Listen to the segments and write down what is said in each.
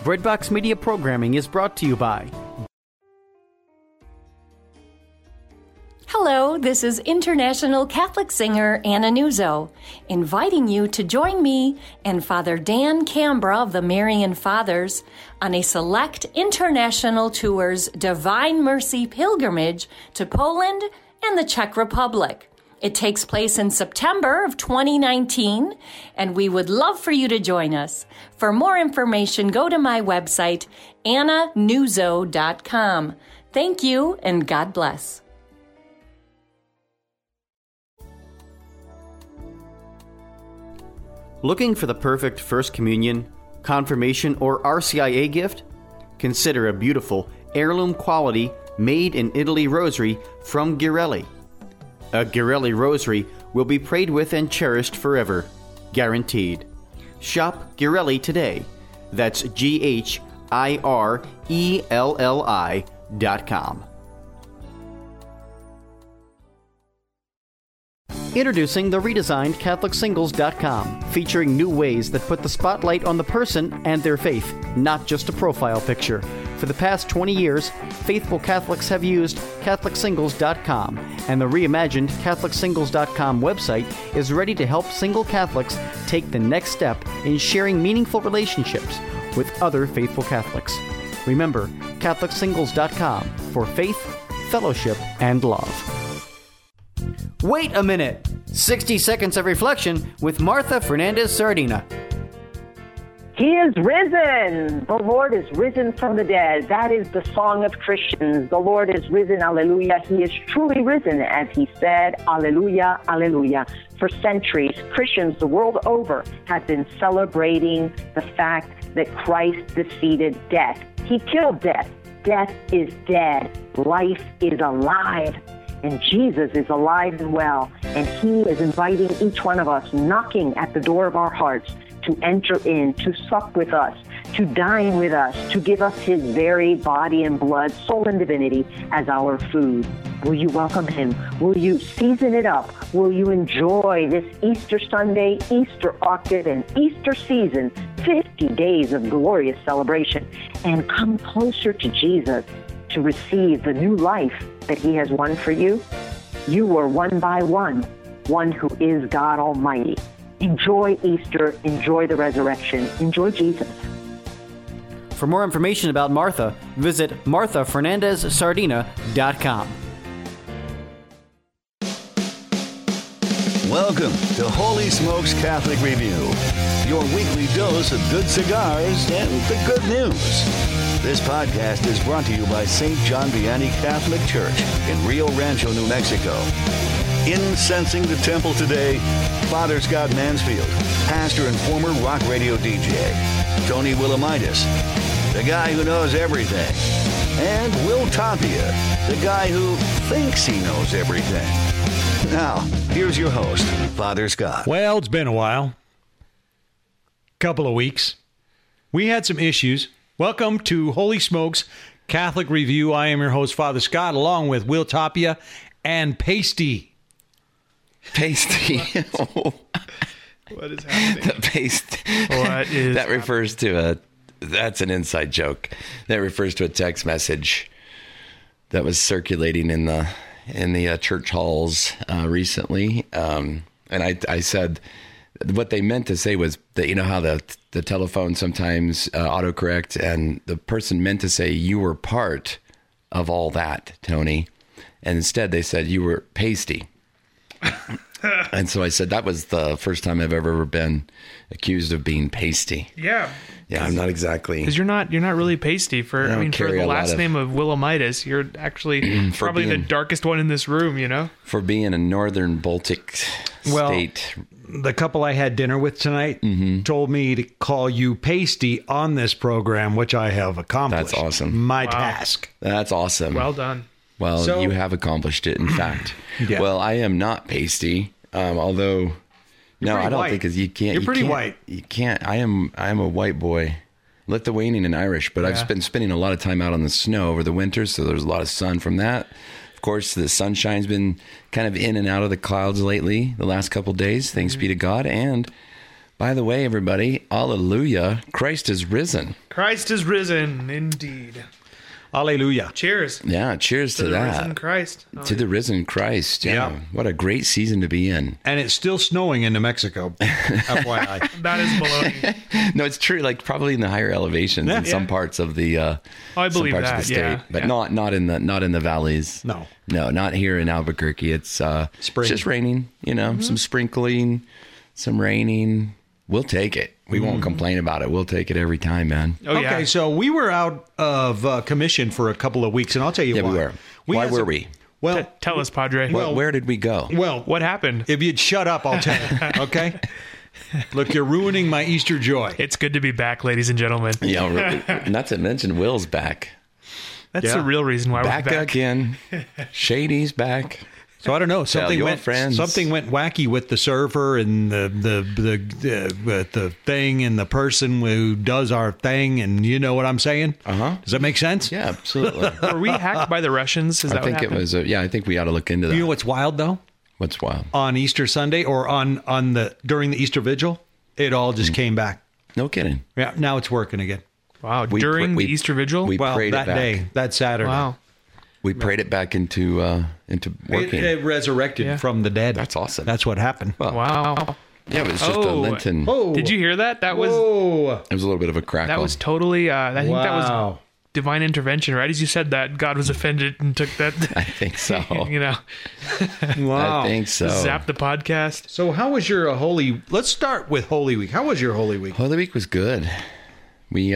Breadbox Media programming is brought to you by... Hello, this is international Catholic singer Anna Nuzzo, inviting you to join me and Father Dan Cambra of the Marian Fathers on a select international tour's Divine Mercy pilgrimage to Poland and the Czech Republic. It takes place in September of 2019, and we would love for you to join us. For more information, go to my website, annanuzzo.com. Thank you, and God bless. Looking for the perfect First Communion, Confirmation, or RCIA gift? Consider a beautiful, heirloom quality, made-in-Italy rosary from Ghirelli. A Ghirelli rosary will be prayed with and cherished forever, guaranteed. Shop Ghirelli today. That's GHIRELLI.com. Introducing the redesigned CatholicSingles.com, featuring new ways that put the spotlight on the person and their faith, not just a profile picture. For the past 20 years, faithful Catholics have used CatholicSingles.com, and the reimagined CatholicSingles.com website is ready to help single Catholics take the next step in sharing meaningful relationships with other faithful Catholics. Remember, CatholicSingles.com for faith, fellowship, and love. Wait a minute! 60 Seconds of Reflection with Martha Fernandez Sardina. He is risen. The Lord is risen from the dead. That is the song of Christians. The Lord is risen. Alleluia. He is truly risen, as he said. Alleluia. Alleluia. For centuries, Christians the world over have been celebrating the fact that Christ defeated death. He killed death. Death is dead. Life is alive. And Jesus is alive and well. And he is inviting each one of us, knocking at the door of our hearts, to enter in, to sup with us, to dine with us, to give us his very body and blood, soul and divinity as our food. Will you welcome him? Will you season it up? Will you enjoy this Easter Sunday, Easter octave, and Easter season, 50 days of glorious celebration, and come closer to Jesus to receive the new life that he has won for you? You were won by one who is God Almighty. Enjoy Easter, enjoy the resurrection, enjoy Jesus. For more information about Martha, visit marthafernandezsardina.com. Welcome to Holy Smokes Catholic Review, your weekly dose of good cigars and the good news. This podcast is brought to you by St. John Vianney Catholic Church in Rio Rancho, New Mexico. Incensing the temple today, Father Scott Mansfield, pastor and former rock radio DJ, Tony Willamitis, the guy who knows everything, and Will Tapia, the guy who thinks he knows everything. Now, here's your host, Father Scott. Well, it's been a while. Couple of weeks. We had some issues. Welcome to Holy Smokes Catholic Review. I am your host, Father Scott, along with Will Tapia and Pasty. Pasty. What is happening? The paste. What is that refers to that's an inside joke. That refers to a text message that was circulating in the church halls recently. And I said what they meant to say was that, you know how the telephone sometimes autocorrect, and the person meant to say you were part of all that, Tony. And instead they said you were pasty. And so I said that was the first time I've ever been accused of being pasty. Yeah. Yeah, I'm not exactly. Because you're not really pasty for for the last name of Willamitis. You're actually probably the darkest one in this room, you know? For being a northern Baltic state. The couple I had dinner with tonight told me to call you Pasty on this program, which I have accomplished. That's awesome. My task. That's awesome. Well done. Well, so, you have accomplished it, in fact. Yeah. Well, I am not pasty, although... No, I don't think because you can't. You're pretty white. You can't. I am a white boy, Lithuanian and Irish, but I've been spending a lot of time out on the snow over the winter, so there's a lot of sun from that. Of course, the sunshine's been kind of in and out of the clouds lately, the last couple of days, thanks be to God. And By the way, everybody, hallelujah, Christ is risen. Christ is risen, indeed. Hallelujah. Cheers. Yeah, cheers to the that. Risen Christ. To the risen Christ. Yeah. Yeah. What a great season to be in. And it's still snowing in New Mexico. FYI. That is baloney. No, it's true. Like probably in the higher elevations in some parts of the I believe some parts that. of the state, but not in the valleys. No, not here in Albuquerque. It's it's just raining. Some sprinkling, some raining. We'll take it. We won't complain about it. We'll take it every time, man. Oh, yeah. Okay, so we were out of commission for a couple of weeks, and I'll tell you why. We were. Why were we? Well, Tell us, Padre. Where did we go? well, What happened? if you'd shut up, I'll tell you. Okay. Look, you're ruining my Easter joy. It's good to be back, ladies and gentlemen. Yeah, not to mention Will's back. That's the real reason why we're Back back. again. Shady's back. So I don't know. Something your went friends. something went wacky with the server and the thing and the person who does our thing, and you know what I'm saying? Does that make sense? Yeah, absolutely. Were we hacked by the Russians? Is that I think what it happened? was. I think we ought to look into that. You know what's wild though? What's wild? On Easter Sunday or during the Easter Vigil, it all just came back. No kidding. Yeah, now it's working again. Wow. We During pr- the we- Easter Vigil? we- Well, prayed it that back. day, that Saturday. Wow. We prayed it back into working. It resurrected Yeah. from the dead. That's awesome. That's what happened. Wow. Yeah, it was just a Lenten. Oh, Did you hear that? That was Whoa. It was a little bit of a crackle. that was totally I think that was Wow. divine intervention, right? As you said that, God was offended and took that I think so. Wow. I think so. zap the podcast. So how was your Holy... Let's start with Holy Week. How was your Holy Week? Holy Week was good. We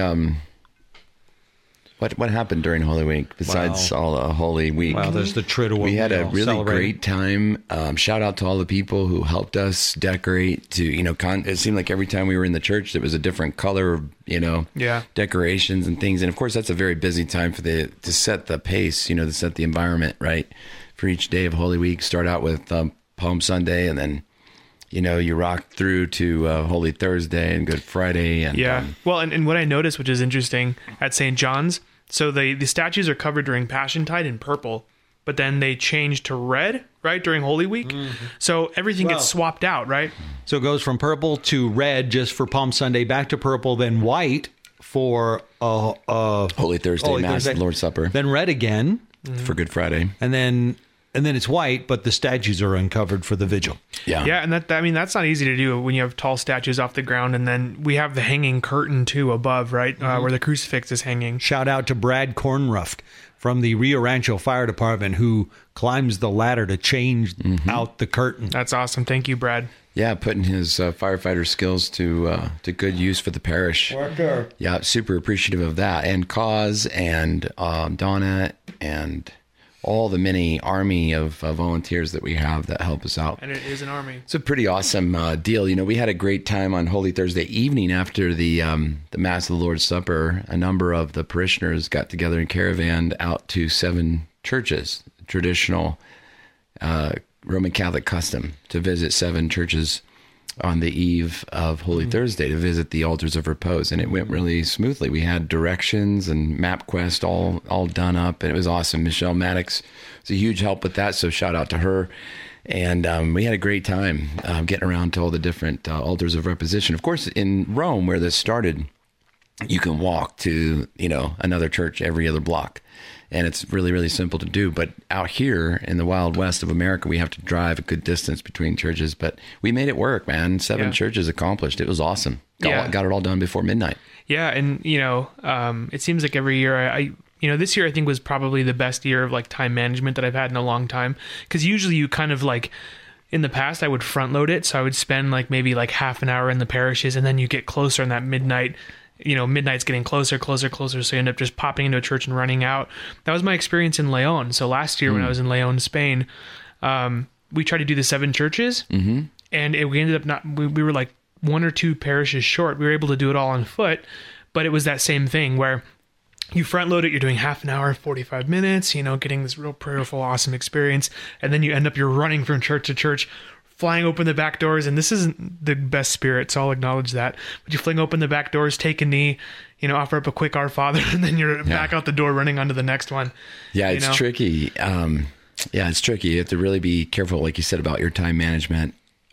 What happened during Holy Week besides all Holy Week? Well, there's the Triduum. We had a really celebrate. great time. Shout out to all the people who helped us decorate. It seemed like every time we were in the church, there was a different color, decorations and things. And of course, that's a very busy time to set the pace, to set the environment right for each day of Holy Week. Start out with Palm Sunday, and then you rock through to Holy Thursday and Good Friday. And Well, and what I noticed, which is interesting, at St. John's, so the statues are covered during Passiontide in purple, but then they change to red, right, during Holy Week. Mm-hmm. So everything gets swapped out, right? So it goes from purple to red just for Palm Sunday, back to purple, then white for Holy Thursday, Mass, Lord's Supper. Then red again. For Good Friday. And then it's white, but the statues are uncovered for the vigil. Yeah. Yeah, and that's not easy to do when you have tall statues off the ground, and then we have the hanging curtain too above, right, where the crucifix is hanging. Shout out to Brad Kornruft from the Rio Rancho Fire Department, who climbs the ladder to change out the curtain. That's awesome. Thank you, Brad. Yeah, putting his firefighter skills to good use for the parish. Yeah, super appreciative of that, and Cause and Donna and all the many army of volunteers that we have that help us out. And it is an army. It's a pretty awesome deal. We had a great time on Holy Thursday evening after the Mass of the Lord's Supper. A number of the parishioners got together and caravaned out to 7 churches, traditional Roman Catholic custom, to visit 7 churches on the eve of Holy Thursday to visit the altars of repose, and it went really smoothly. We had directions and MapQuest all done up, and it was awesome. Michelle Maddox was a huge help with that, so shout out to her. And we had a great time getting around to all the different altars of reposition. Of course, in Rome, where this started, you can walk to another church every other block. And it's really, really simple to do. But out here in the Wild West of America, we have to drive a good distance between churches. But we made it work, man. 7 churches accomplished. It was awesome. Got it all done before midnight. Yeah, and it seems like every year I this year I think was probably the best year of time management that I've had in a long time. Because usually you kind of in the past I would front load it, so I would spend maybe half an hour in the parishes, and then you get closer on that midnight. Midnight's getting closer, so you end up just popping into a church and running out. That was my experience in Leon. So last year when I was in Leon, Spain, we tried to do the 7 churches, and we ended up we were 1 or 2 parishes short. We were able to do it all on foot, but it was that same thing where you front load it, you're doing half an hour, 45 minutes, getting this real prayerful, awesome experience, and then you're running from church to church, flying open the back doors, and this isn't the best spirit, so I'll acknowledge that. But you fling open the back doors, take a knee, offer up a quick Our Father, and then you're back out the door running onto the next one. Yeah, it's tricky. It's tricky. You have to really be careful, like you said, about your time management.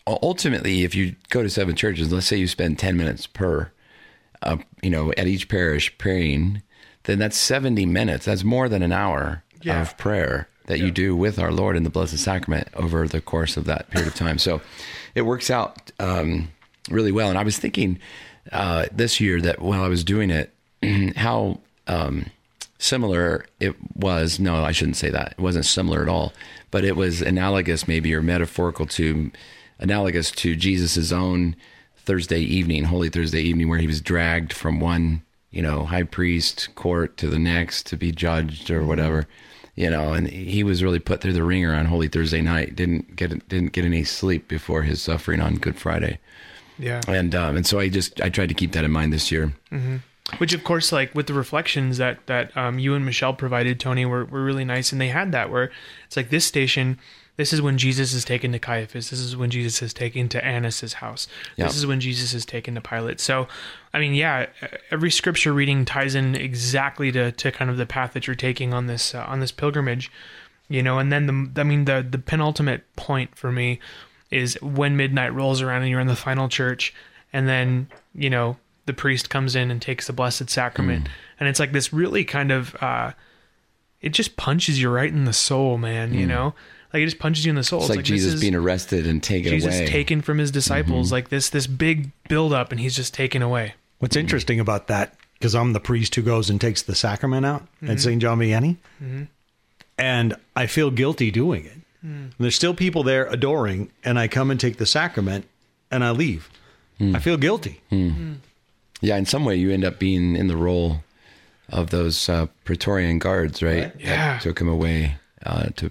ultimately, if you go to 7 churches, let's say you spend 10 minutes per, at each parish praying, then that's 70 minutes. That's more than an hour of prayer that you do with our Lord in the Blessed Sacrament over the course of that period of time. So it works out really well. And I was thinking this year that while I was doing it, how similar it was. No, I shouldn't say that. It wasn't similar at all, but it was analogous maybe, or metaphorical to Jesus's own Thursday evening, Holy Thursday evening, where he was dragged from one, high priest court to the next to be judged or whatever, and he was really put through the ringer on Holy Thursday night. Didn't get any sleep before his suffering on Good Friday. Yeah. And so I tried to keep that in mind this year. Mm-hmm. Which, of course, like with the reflections that you and Michelle provided, Tony, were really nice. And they had that where it's like this station, this is when Jesus is taken to Caiaphas. This is when Jesus is taken to Annas' house. Yep. This is when Jesus is taken to Pilate. So, I mean, yeah, every scripture reading ties in exactly to kind of the path that you're taking on this pilgrimage, and then the penultimate point for me is when midnight rolls around and you're in the final church, and then, the priest comes in and takes the Blessed Sacrament. And it's like this really kind of, it just punches you right in the soul, man, Like it just punches you in the soul. It's like Jesus being arrested and taken away. Jesus taken from his disciples, like this big build up, and he's just taken away. What's interesting about that, because I'm the priest who goes and takes the sacrament out at St. John Vianney, and I feel guilty doing it. There's still people there adoring, and I come and take the sacrament, and I leave. I feel guilty. Yeah, in some way you end up being in the role of those Praetorian guards, right? Yeah. That took him away to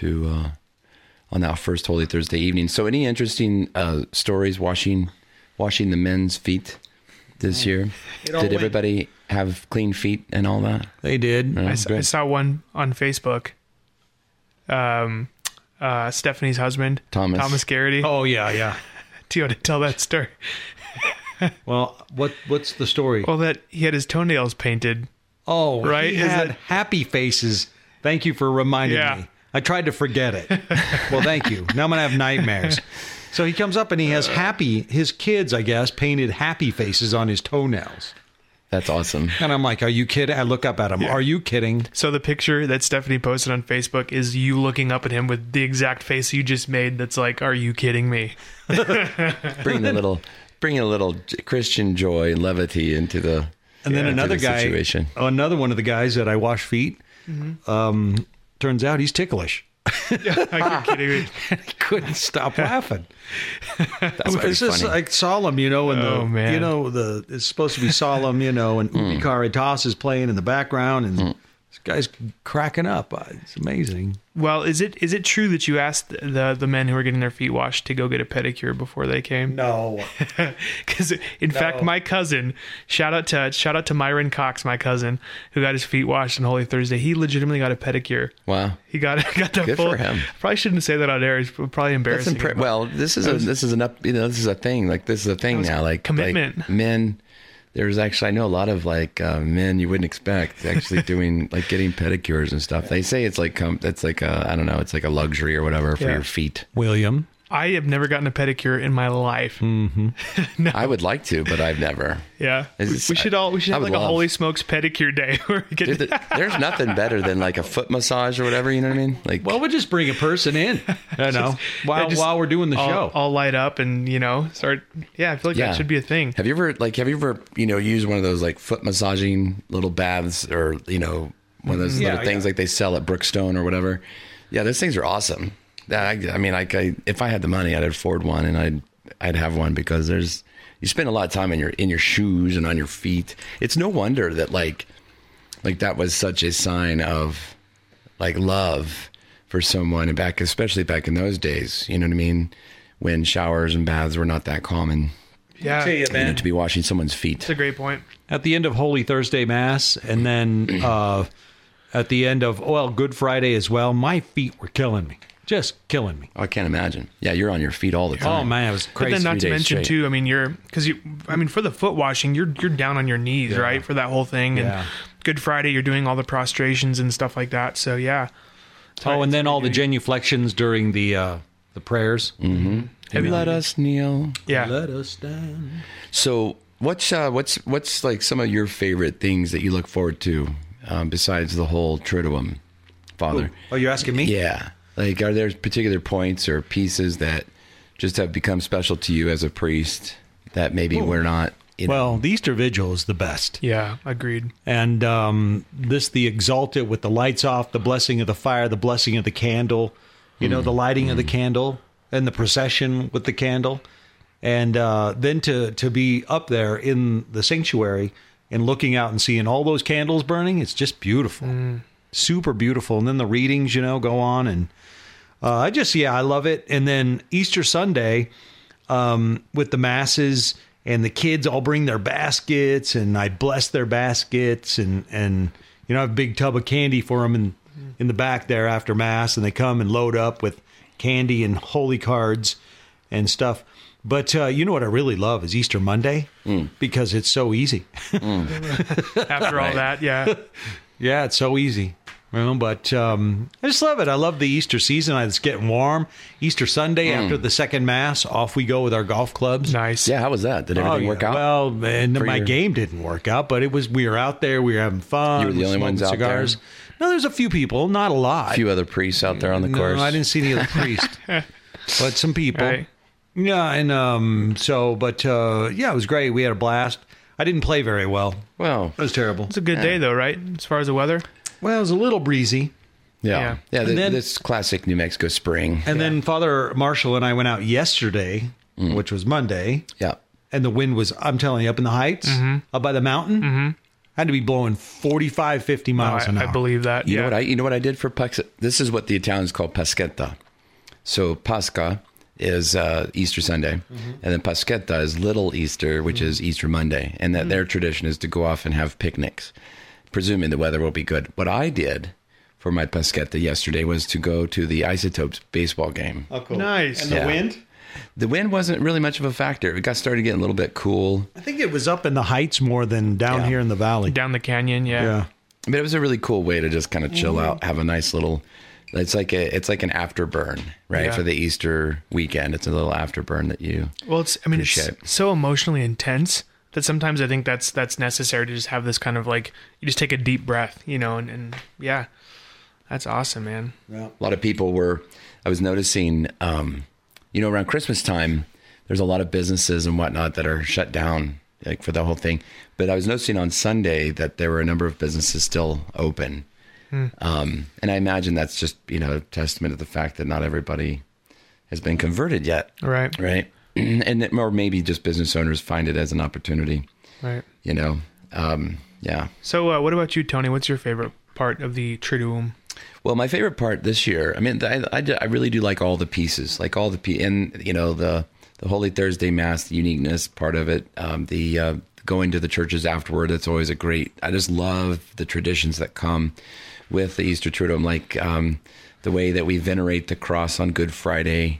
on that first Holy Thursday evening. So any interesting stories washing the men's feet this year? Did everybody have clean feet and all that? They did. I saw one on Facebook. Stephanie's husband, Thomas Garrity. Oh, yeah. Do you want to tell that story? Well, what's the story? Well, that he had his toenails painted. Oh, right. He had happy faces. Thank you for reminding me. I tried to forget it. Well, thank you. Now I'm going to have nightmares. So he comes up and he has his kids, I guess, painted happy faces on his toenails. That's awesome. And I'm like, are you kidding? I look up at him. Yeah. Are you kidding? So the picture that Stephanie posted on Facebook is you looking up at him with the exact face you just made. That's like, are you kidding me? Bring a little Christian joy and levity into the and then another guy, situation. Another one of the guys that I wash feet. Turns out he's ticklish. Are you kidding me? He couldn't stop laughing. That's it's just funny. like solemn, and man. it's supposed to be solemn, and Ubi Caritas is playing in the background, and this guy's cracking up. It's amazing. Well, is it true that you asked the men who were getting their feet washed to go get a pedicure before they came? No, because in fact, my cousin, shout out to Myron Cox, my cousin, who got his feet washed on Holy Thursday. He legitimately got a pedicure. Wow, he got the good full. For him. Probably shouldn't say that on air. It's probably embarrassing. Well, this is a thing. Like this is a thing now. Like commitment. Like men. There's actually, I know a lot of men you wouldn't expect actually doing getting pedicures and stuff. They say it's like I don't know, it's like a luxury or whatever for your feet. William, I have never gotten a pedicure in my life. Mm-hmm. No. I would like to, but I've never. Yeah, we should have like a Holy Smokes pedicure day. Where we get there's nothing better than like a foot massage or whatever. You know what I mean? Like, well, we'll just bring a person in. While we're doing the show, all light up and start. Yeah, I feel like that should be a thing. Have you ever used one of those like foot massaging little baths or one of those little things like they sell at Brookstone or whatever? Yeah, those things are awesome. I mean, if I had the money, I'd afford one, and I'd have one because you spend a lot of time in your shoes and on your feet. It's no wonder that like that was such a sign of like love for someone, and especially back in those days. You know what I mean? When showers and baths were not that common. Yeah, to be washing someone's feet. That's a great point. At the end of Holy Thursday Mass, and then at the end of Good Friday as well, my feet were killing me. Just killing me. I can't imagine. Yeah, you're on your feet all the time. Oh man, it was crazy. But then not to mention too, I mean, for the foot washing, you're down on your knees, right, for that whole thing. And Good Friday, you're doing all the prostrations and stuff like that. So yeah. And then all the genuflections during the the prayers. Mm-hmm. Let us kneel. Yeah. Let us stand. So what's like some of your favorite things that you look forward to besides the whole Triduum, Father? Oh, you're asking me? Yeah. Like, are there particular points or pieces that just have become special to you as a priest that maybe we're not? Well, the Easter Vigil is the best. Yeah, agreed. And the Exalted with the lights off, the blessing of the fire, the blessing of the candle, the lighting of the candle, and the procession with the candle. And then to be up there in the sanctuary and looking out and seeing all those candles burning, it's just beautiful. Super beautiful. And then the readings, go on. And I love it. And then Easter Sunday with the masses, and the kids all bring their baskets, and I bless their baskets, and I have a big tub of candy for them in the back there after Mass, and they come and load up with candy and holy cards and stuff. But you know what I really love is Easter Monday, because it's so easy. After all that, yeah. Yeah, it's so easy. But I just love it. I love the Easter season. It's getting warm. Easter Sunday after the second Mass, off we go with our golf clubs. Nice. Yeah, how was that? Did everything work out? Well, and my game didn't work out, but we were out there. We were having fun. You were the only ones out there? No, there's a few people, not a lot. A few other priests out there on the course. No, I didn't see any other priests, but some people. Right. Yeah, and it was great. We had a blast. I didn't play very well. Well, it was terrible. It's a good day, though, right? As far as the weather? Well, it was a little breezy. Yeah. This classic New Mexico spring. And then Father Marshall and I went out yesterday, which was Monday. Yeah. And the wind was, I'm telling you, up in the heights, up by the mountain, had to be blowing 45, 50 miles an hour. I believe that. You know what I did for Pascha? This is what the Italians call Paschetta. So Pascha is Easter Sunday, and then Paschetta is Little Easter, which is Easter Monday. And that their tradition is to go off and have picnics, presuming the weather will be good. What I did for my Paschetta yesterday was to go to the Isotopes baseball game. Oh, cool. Nice. And the wind? The wind wasn't really much of a factor. It got started getting a little bit cool. I think it was up in the heights more than down here in the valley. Down the canyon, yeah. But it was a really cool way to just kind of chill out, have a nice little... It's like an afterburn, right? Yeah. For the Easter weekend. It's a little afterburn that you... Well, it's so emotionally intense that sometimes I think that's necessary to just have this kind of like, you just take a deep breath, and yeah, that's awesome, man. Yeah. A lot of people I was noticing, around Christmas time, there's a lot of businesses and whatnot that are shut down, like for the whole thing. But I was noticing on Sunday that there were a number of businesses still open. And I imagine that's just, a testament to the fact that not everybody has been converted yet. Right. Right. Or maybe just business owners find it as an opportunity. Right. Yeah. So what about you, Tony? What's your favorite part of the Triduum? Well, my favorite part this year, I really do like all the pieces, the Holy Thursday Mass, the uniqueness part of it, the going to the churches afterward. That's always I just love the traditions that come with the Easter Triduum, like the way that we venerate the cross on Good Friday,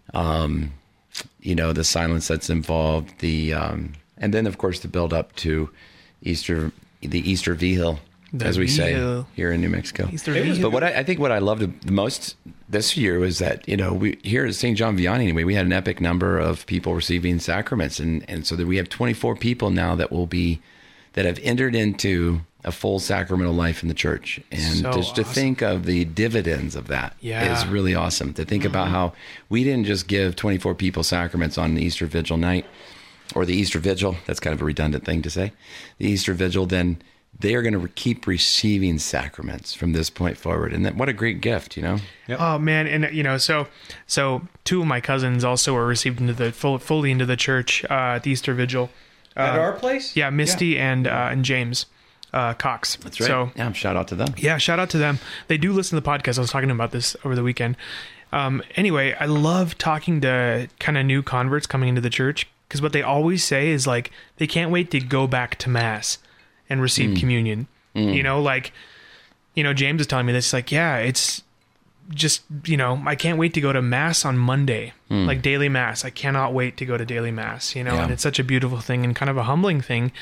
the silence that's involved, and then of course the build up to Easter, the Easter Vigil, as we say here in New Mexico. But what I loved the most this year was that, we here at St. John Vianney anyway, we had an epic number of people receiving sacraments, and so that we have 24 people now that have entered into a full sacramental life in the church. And to think of the dividends of that is really awesome. To think about how we didn't just give 24 people sacraments on the Easter Vigil night, or the Easter Vigil. That's kind of a redundant thing to say. The Easter Vigil, then they are going to keep receiving sacraments from this point forward. And what a great gift, Yep. Oh man. And so two of my cousins also were received into fully into the church, at the Easter Vigil. At our place? Yeah. Misty and James Cox. That's right. So, shout out to them. Yeah. Shout out to them. They do listen to the podcast. I was talking about this over the weekend. Anyway, I love talking to kind of new converts coming into the church, because what they always say is like, they can't wait to go back to Mass and receive communion. James is telling me this, like, it's just, I can't wait to go to Mass on Monday, like daily Mass. I cannot wait to go to daily Mass, and it's such a beautiful thing and kind of a humbling thing,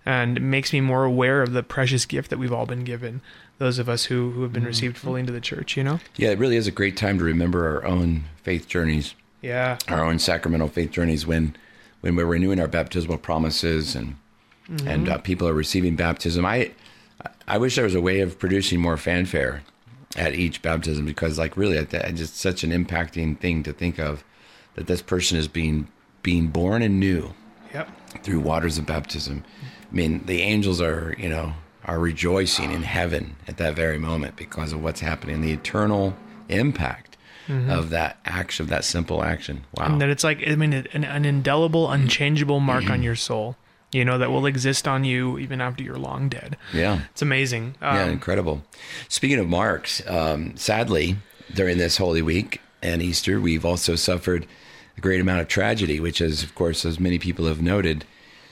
And it makes me more aware of the precious gift that we've all been given, those of us who have been received fully into the church, you know? Yeah, it really is a great time to remember our own faith journeys. Yeah. Our own sacramental faith journeys when we're renewing our baptismal promises and people are receiving baptism. I wish there was a way of producing more fanfare at each baptism, because like really it's just such an impacting thing to think of, that this person is being born anew through waters of baptism. I mean, the angels are rejoicing in heaven at that very moment because of what's happening, the eternal impact of that action, of that simple action. Wow. And that it's like, I mean, an indelible, unchangeable mark on your soul, that will exist on you even after you're long dead. Yeah. It's amazing. Yeah, incredible. Speaking of marks, sadly, during this Holy Week and Easter, we've also suffered a great amount of tragedy, which is, of course, as many people have noted,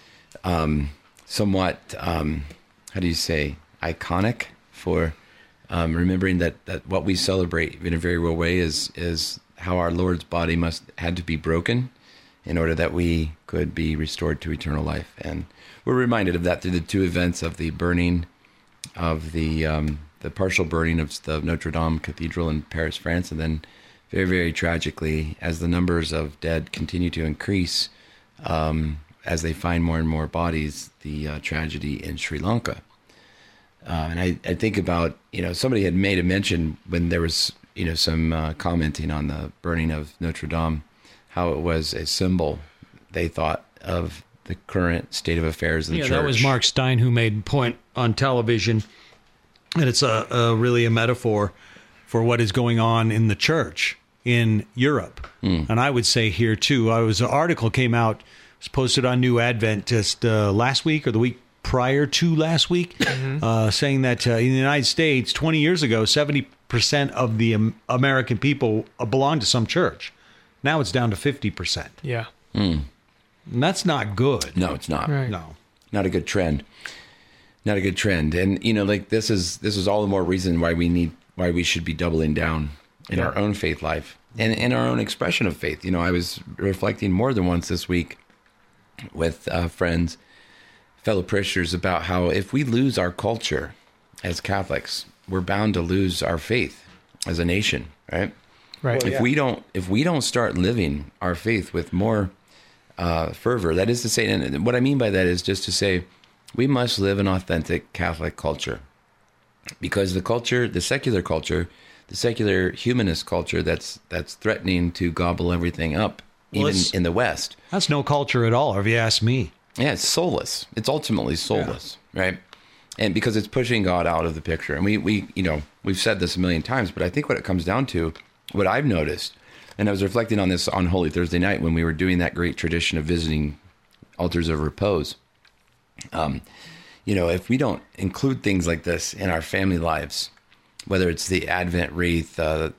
somewhat, how do you say, iconic for remembering that what we celebrate in a very real way is how our Lord's body had to be broken in order that we could be restored to eternal life. And we're reminded of that through the two events of the burning of the partial burning of the Notre Dame Cathedral in Paris, France, and then very, very tragically, as the numbers of dead continue to increase, as they find more and more bodies, the tragedy in Sri Lanka. And I think about, somebody had made a mention when there was, some commenting on the burning of Notre Dame, how it was a symbol, they thought, of the current state of affairs in the church. That was Mark Stein who made a point on television, and it's really a metaphor for what is going on in the church in Europe. And I would say here too, an article came out, it was posted on New Advent just last week or the week prior to last week, saying that in the United States, 20 years ago, 70% of the American people belonged to some church. Now it's down to 50%. Yeah. And that's not good. No, it's not. Right. No. Not a good trend. Not a good trend. And this is all the more reason why we should be doubling down in our own faith life and in our own expression of faith. I was reflecting more than once this week with friends, fellow parishioners, about how if we lose our culture as Catholics, we're bound to lose our faith as a nation, right? Right. If we don't start living our faith with more fervor, that is to say, and what I mean by that is just to say, we must live an authentic Catholic culture, because the secular culture, the secular humanist culture that's threatening to gobble everything up, even in the West. That's no culture at all, if you ask me. Yeah, it's soulless. It's ultimately soulless, right? And because it's pushing God out of the picture. And we've said this a million times, but I think what it comes down to, what I've noticed, and I was reflecting on this on Holy Thursday night when we were doing that great tradition of visiting altars of repose. If we don't include things like this in our family lives, whether it's the Advent wreath,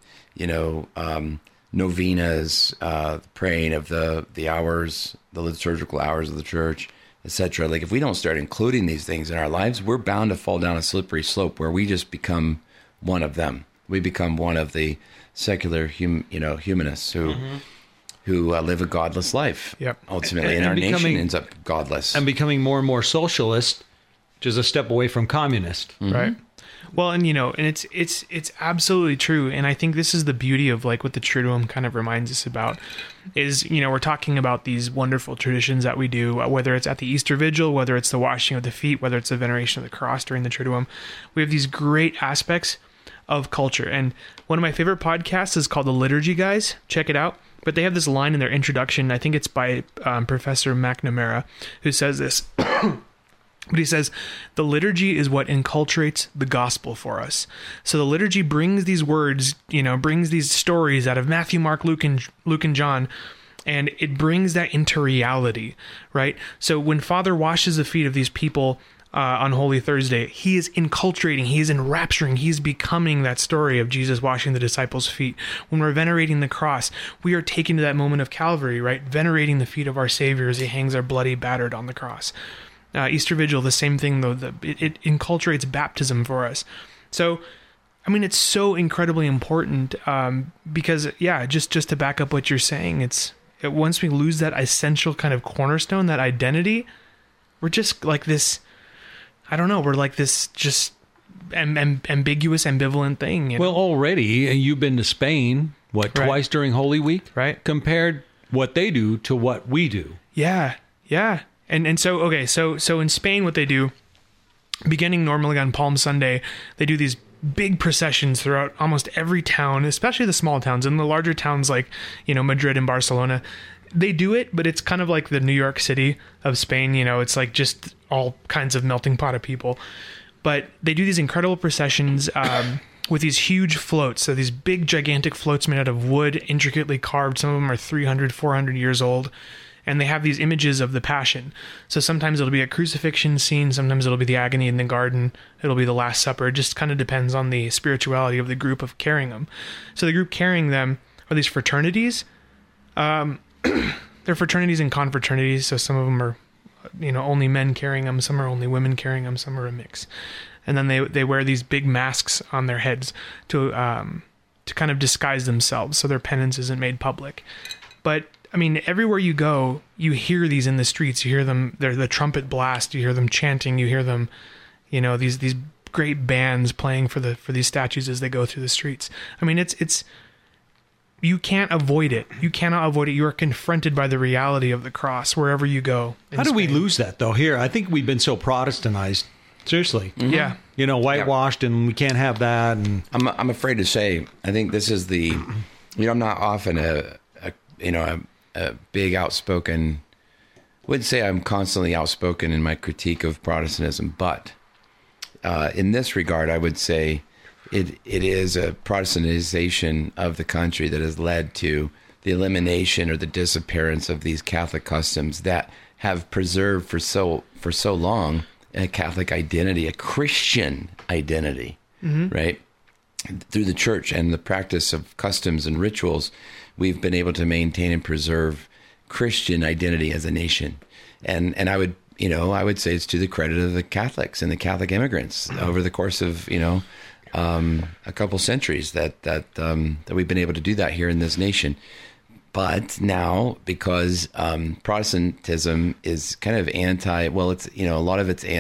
novenas, praying of the hours, the liturgical hours of the church, etc. Like if we don't start including these things in our lives, we're bound to fall down a slippery slope where we just become one of them. We become one of the secular humanists who live a godless life. Yep. Ultimately, and our nation ends up godless and becoming more and more socialist, which is a step away from communist. Right. Well, and it's absolutely true. And I think this is the beauty of like what the Triduum kind of reminds us about is, we're talking about these wonderful traditions that we do, whether it's at the Easter Vigil, whether it's the washing of the feet, whether it's the veneration of the cross during the Triduum. We have these great aspects of culture. And one of my favorite podcasts is called The Liturgy Guys. Check it out. But they have this line in their introduction, I think it's by Professor McNamara, who says this. But he says, the liturgy is what enculturates the gospel for us. So the liturgy brings these words, brings these stories out of Matthew, Mark, Luke, and John, and it brings that into reality, right? So when Father washes the feet of these people on Holy Thursday, he is enculturating, he is enrapturing, he is becoming that story of Jesus washing the disciples' feet. When we're venerating the cross, we are taken to that moment of Calvary, right? Venerating the feet of our Savior as he hangs our bloody, battered on the cross. Easter Vigil, the same thing, though. It enculturates baptism for us. So, it's so incredibly important because, just to back up what you're saying, once we lose that essential kind of cornerstone, that identity, we're just like this, I don't know, we're like this just ambiguous, ambivalent thing. You know? Well, already you've been to Spain, twice during Holy Week? Right. Compared what they do to what we do. Yeah. Yeah. And so, okay. So in Spain, what they do, beginning normally on Palm Sunday, they do these big processions throughout almost every town, especially the small towns. And the larger towns like, Madrid and Barcelona, they do it, but it's kind of like the New York City of Spain. It's like just all kinds of melting pot of people. But they do these incredible processions with these huge floats. So these big, gigantic floats made out of wood, intricately carved. Some of them are 300, 400 years old. And they have these images of the Passion. So sometimes it'll be a crucifixion scene. Sometimes it'll be the agony in the garden. It'll be the Last Supper. It just kind of depends on the spirituality of the group of carrying them. So the group carrying them are these fraternities. They're fraternities and confraternities. So some of them are, only men carrying them. Some are only women carrying them. Some are a mix. And then they wear these big masks on their heads to kind of disguise themselves so their penance isn't made public. But I mean, everywhere you go, you hear these in the streets. You hear them, they're the trumpet blast. You hear them chanting. You hear them, these great bands playing for these statues as they go through the streets. I mean, it's you can't avoid it. You cannot avoid it. You are confronted by the reality of the cross wherever you go. How do we lose that though? Here, I think we've been so Protestantized. Seriously, yeah. Whitewashed, and we can't have that. And I'm afraid to say, I think this is the, I'm not often a big outspoken, wouldn't say I'm constantly outspoken in my critique of Protestantism, but in this regard, I would say it is a Protestantization of the country that has led to the elimination or the disappearance of these Catholic customs that have preserved for so long a Catholic identity, a Christian identity, right? Through the church and the practice of customs and rituals, we've been able to maintain and preserve Christian identity as a nation. And I would say it's to the credit of the Catholics and the Catholic immigrants over the course of, a couple centuries that we've been able to do that here in this nation. But now, because Protestantism is kind of a lot of it's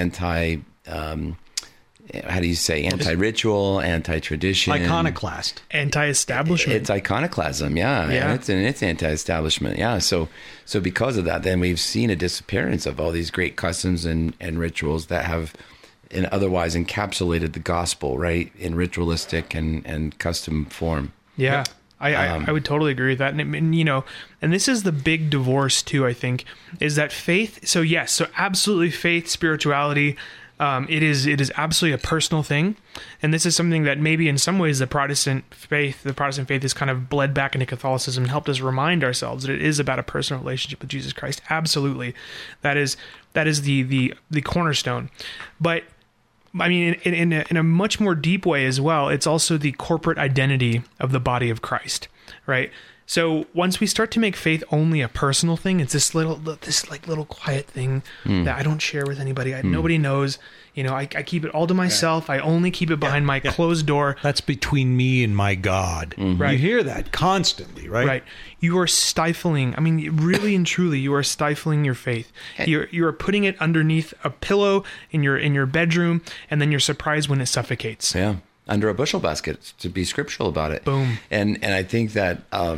anti-ritual, anti-tradition. Iconoclast. Anti-establishment. It's iconoclasm, yeah. And it's anti-establishment, yeah. So because of that, then we've seen a disappearance of all these great customs and rituals that have otherwise encapsulated the gospel, right, in ritualistic and custom form. Yeah. I would totally agree with that. And this is the big divorce too, I think, is that faith. So yes, so absolutely faith, spirituality, it is absolutely a personal thing. And this is something that maybe in some ways the Protestant faith has kind of bled back into Catholicism and helped us remind ourselves that it is about a personal relationship with Jesus Christ. Absolutely. That is the cornerstone. But I mean, in a much more deep way as well, it's also the corporate identity of the body of Christ, right? So once we start to make faith only a personal thing, it's this little quiet thing that I don't share with anybody. Nobody knows. I keep it all to myself. I only keep it behind my closed door. That's between me and my God. Right. You hear that constantly, right? Right. You are stifling. I mean, really and truly, you are stifling your faith. You are putting it underneath a pillow in your bedroom, and then you're surprised when it suffocates. Yeah. Under a bushel basket, to be scriptural about it. Boom. And I think that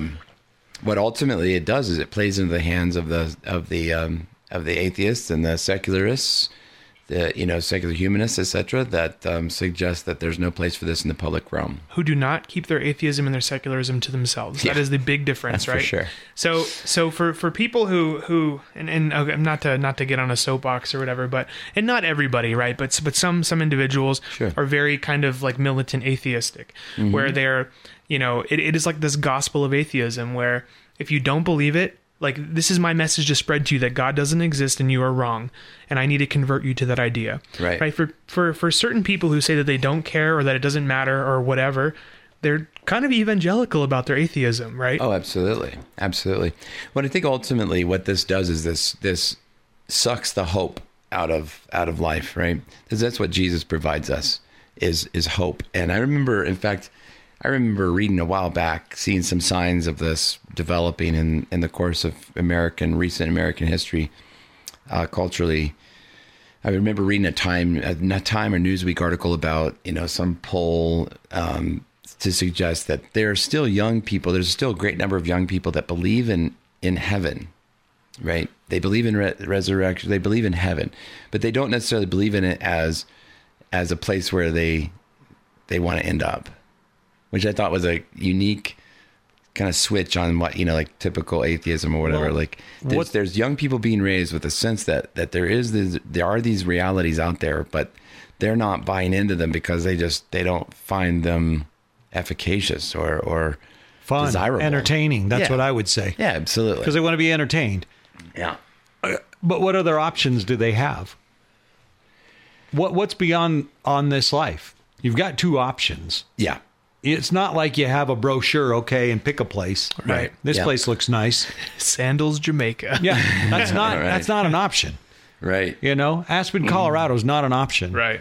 what ultimately it does is it plays into the hands of the atheists and the secularists, the secular humanists, etc., that suggest that there's no place for this in the public realm. Who do not keep their atheism and their secularism to themselves. Yeah. That is the big difference, that's right? For sure. So for people who and not to get on a soapbox or whatever, but and not everybody, right? But some individuals are very kind of like militant atheistic, where they're it is like this gospel of atheism where if you don't believe it, like, this is my message to spread to you, that God doesn't exist and you are wrong, and I need to convert you to that idea. Right. For certain people who say that they don't care or that it doesn't matter or whatever, they're kind of evangelical about their atheism, right? Oh, absolutely. Absolutely. Well, I think ultimately what this does is this sucks the hope out of life, right? Because that's what Jesus provides us is hope. And I remember reading a while back, seeing some signs of this developing in the course of recent American history, culturally, I remember reading a Time or Newsweek article about, some poll to suggest that there are still young people. There's still a great number of young people that believe in heaven, right? They believe in resurrection. They believe in heaven, but they don't necessarily believe in it as a place where they want to end up, which I thought was a unique kind of switch on what, like typical atheism or whatever. Well, there's young people being raised with a sense that there are these realities out there, but they're not buying into them because they don't find them efficacious or fun, desirable, entertaining. That's what I would say. Yeah, absolutely. Because they want to be entertained. Yeah. But what other options do they have? What's beyond on this life? You've got two options. Yeah. It's not like you have a brochure, and pick a place. Right. This place looks nice. Sandals, Jamaica. Yeah, that's not Right. that's not an option. Right. Aspen, Colorado is not an option. Right.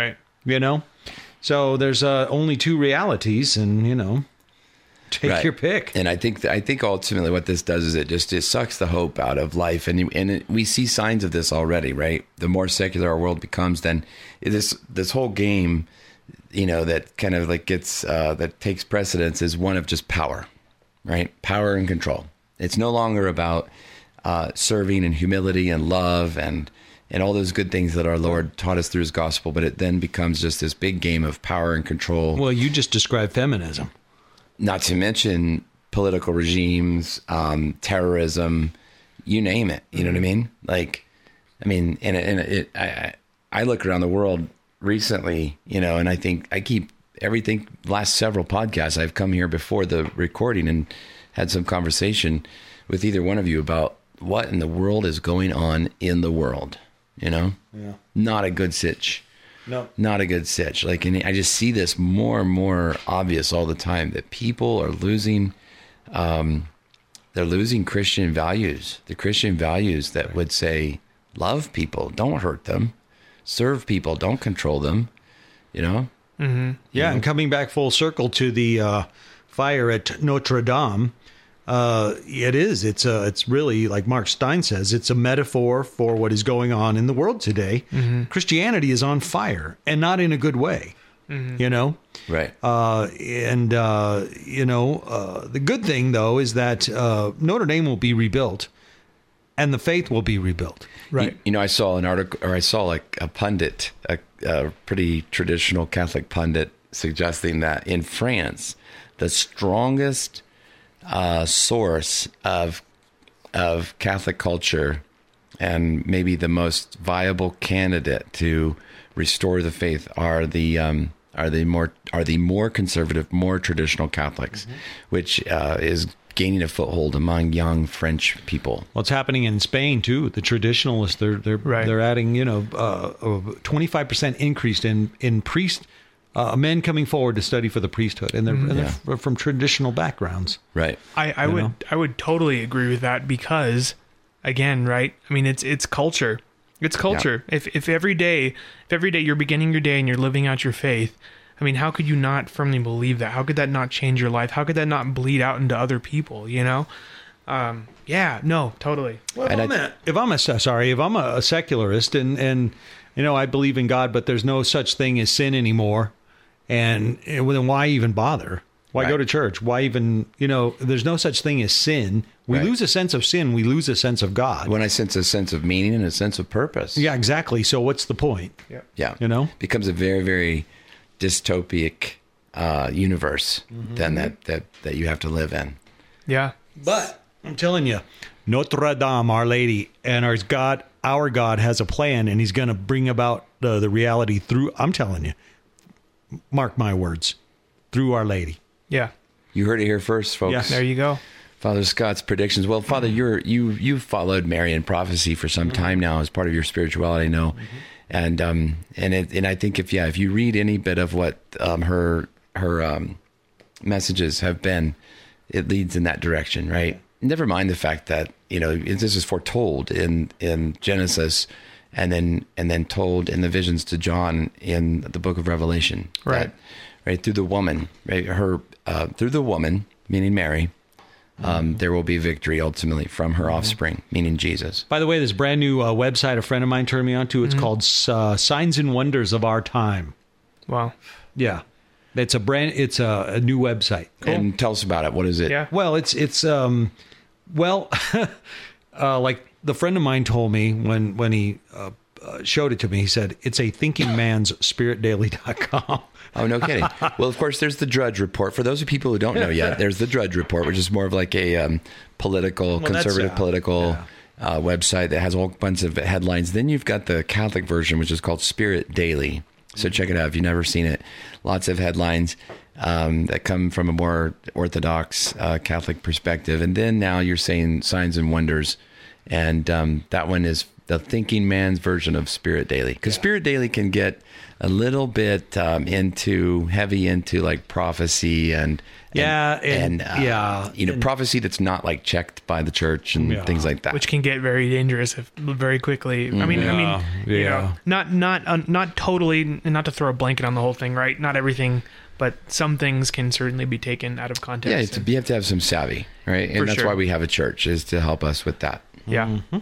So there's only two realities, and take Right. your pick. And I think ultimately what this does is it sucks the hope out of life, and we see signs of this already. Right. The more secular our world becomes, then this whole game, that kind of like gets that takes precedence is one of just power, right? Power and control. It's no longer about serving and humility and love and all those good things that our Lord taught us through his gospel, but it then becomes just this big game of power and control. Well, you just described feminism. Not to mention political regimes, terrorism, you name it. You know what I mean? I look around the world recently, and I think I keep everything. Last several podcasts, I've come here before the recording and had some conversation with either one of you about what in the world is going on in the world. Yeah. Not a good sitch. No, not a good sitch. And I just see this more and more obvious all the time that people are losing. They're losing Christian values. The Christian values that would say, love people, don't hurt them. Serve people, don't control them, Mm-hmm. Yeah, and coming back full circle to the fire at Notre Dame, it's really, like Mark Stein says, it's a metaphor for what is going on in the world today. Mm-hmm. Christianity is on fire, and not in a good way, Right. The good thing, though, is that Notre Dame will be rebuilt, and the faith will be rebuilt. Right. I saw an article, or I saw like a pundit, a pretty traditional Catholic pundit, suggesting that in France, the strongest source of Catholic culture and maybe the most viable candidate to restore the faith are the more conservative, more traditional Catholics, mm-hmm. which is gaining a foothold among young French people. Well, it's happening in Spain too. The traditionalists, they're adding, a 25% increase in priest men coming forward to study for the priesthood, and they're from traditional backgrounds. Right. I would totally agree with that because, again, right? I mean, it's culture. It's culture. Yeah. If every day you're beginning your day and you're living out your faith, I mean, how could you not firmly believe that? How could that not change your life? How could that not bleed out into other people? Yeah, no, totally. Well, if I'm a secularist and I believe in God, but there's no such thing as sin anymore, and then why even bother? Why go to church? Why even, there's no such thing as sin. We lose a sense of sin. We lose a sense of God. When I sense a sense of meaning and a sense of purpose. Yeah, exactly. So what's the point? Yeah. Becomes a very, very dystopic universe then that you have to live in. Yeah. But I'm telling you, Notre Dame, Our Lady, and our God has a plan, and he's going to bring about the reality through, I'm telling you, mark my words, through Our Lady. Yeah. You heard it here first, folks. Yeah, there you go. Father Scott's predictions. Well, Father, you've followed Marian prophecy for some time now as part of your spirituality, I know. And I think if you read any bit of what her messages have been, it leads in that direction, right? Never mind the fact that this is foretold in Genesis, and then told in the visions to John in the book of Revelation, right? Right through the woman, right? Her through the woman, meaning Mary, there will be victory ultimately from her offspring, meaning Jesus. By the way, this brand new website a friend of mine turned me on to, it's called Signs and Wonders of Our Time. Wow. Yeah. It's a new website. Cool. And tell us about it. What is it? Yeah. Well, it's like the friend of mine told me when he showed it to me, he said, it's a thinkingmansspiritdaily.com. Oh, no kidding. Well, of course, there's the Drudge Report. For those of people who don't know yet, there's the Drudge Report, which is more of like a conservative political website that has a whole bunch of headlines. Then you've got the Catholic version, which is called Spirit Daily. So check it out if you've never seen it. Lots of headlines that come from a more orthodox Catholic perspective. And then now you're saying Signs and Wonders. And that one is the thinking man's version of Spirit Daily. Because Spirit Daily can get a little bit heavy into like prophecy and prophecy that's not like checked by the church and things like that, which can get very dangerous very quickly. I mean, you know, not totally, not to throw a blanket on the whole thing, right? Not everything, but some things can certainly be taken out of context. Yeah, you have to have some savvy, right? And that's why we have a church, is to help us with that. Yeah. Mm-hmm.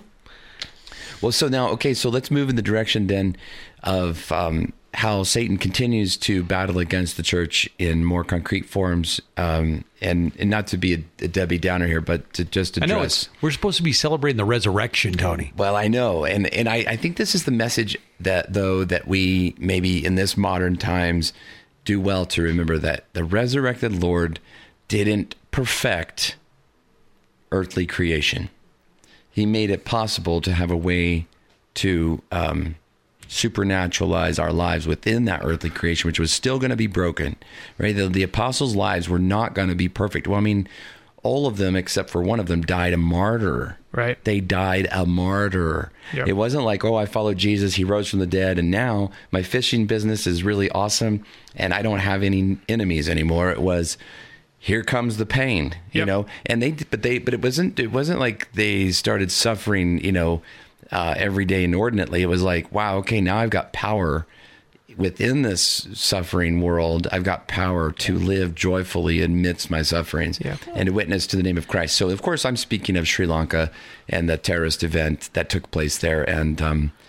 Well, so now, okay, so let's move in the direction then of how Satan continues to battle against the church in more concrete forms, and not to be a Debbie Downer here, but to just address. We're supposed to be celebrating the resurrection, Tony. Well, I know, and I think this is the message that we maybe in this modern times do well to remember, that the resurrected Lord didn't perfect earthly creation. He made it possible to have a way to supernaturalize our lives within that earthly creation, which was still going to be broken, right? The apostles' lives were not going to be perfect. Well, I mean, all of them except for one of them died a martyr. Right. They died a martyr. Yep. It wasn't like, oh, I followed Jesus, he rose from the dead, and now my fishing business is really awesome, and I don't have any enemies anymore. It was, here comes the pain, you know. And but it wasn't like they started suffering, every day inordinately. It was like, wow, okay, now I've got power within this suffering world. I've got power to live joyfully amidst my sufferings and to witness to the name of Christ. So, of course, I'm speaking of Sri Lanka and the terrorist event that took place there, and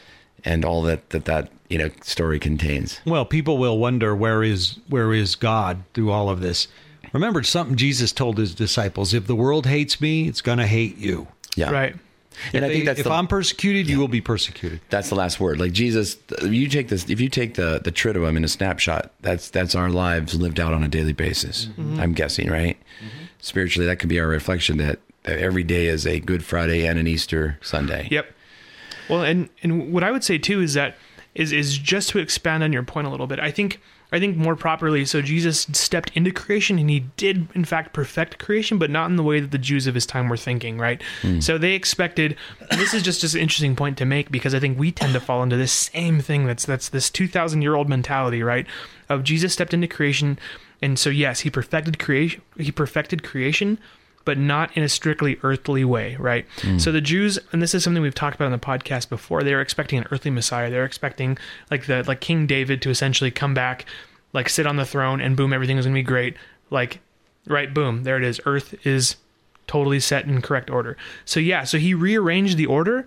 all that story contains. Well, people will wonder, where is God through all of this? Remember something Jesus told his disciples: if the world hates me, it's going to hate you. Yeah. Right. And I think if I'm persecuted, you will be persecuted. That's the last word. Like Jesus, if you take the Triduum in a snapshot, that's our lives lived out on a daily basis. Mm-hmm. I'm guessing, right? Mm-hmm. Spiritually, that can be our reflection that every day is a Good Friday and an Easter Sunday. Yep. Well, and what I would say too is that is just to expand on your point a little bit. I think more properly, so Jesus stepped into creation, and he did, in fact, perfect creation, but not in the way that the Jews of his time were thinking, right? So they expected, and this is just an interesting point to make, because I think we tend to fall into this same thing that's this 2,000-year-old mentality, right? Of Jesus stepped into creation, and so yes, he perfected creation, but not in a strictly earthly way, right? So the Jews, and this is something we've talked about on the podcast before, they're expecting an earthly Messiah. They're expecting like King David to essentially come back, like sit on the throne, and boom, everything is going to be great. Like, right, boom, there it is. Earth is totally set in correct order. So he rearranged the order,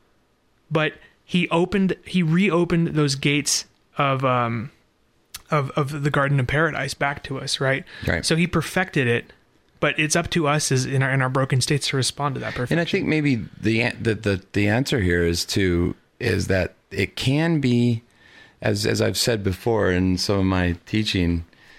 but he reopened those gates of the Garden of Paradise back to us, right? So he perfected it. But it's up to us in our broken states to respond to that perfection. And I think maybe the answer here is that it can be, as I've said before in some of my teaching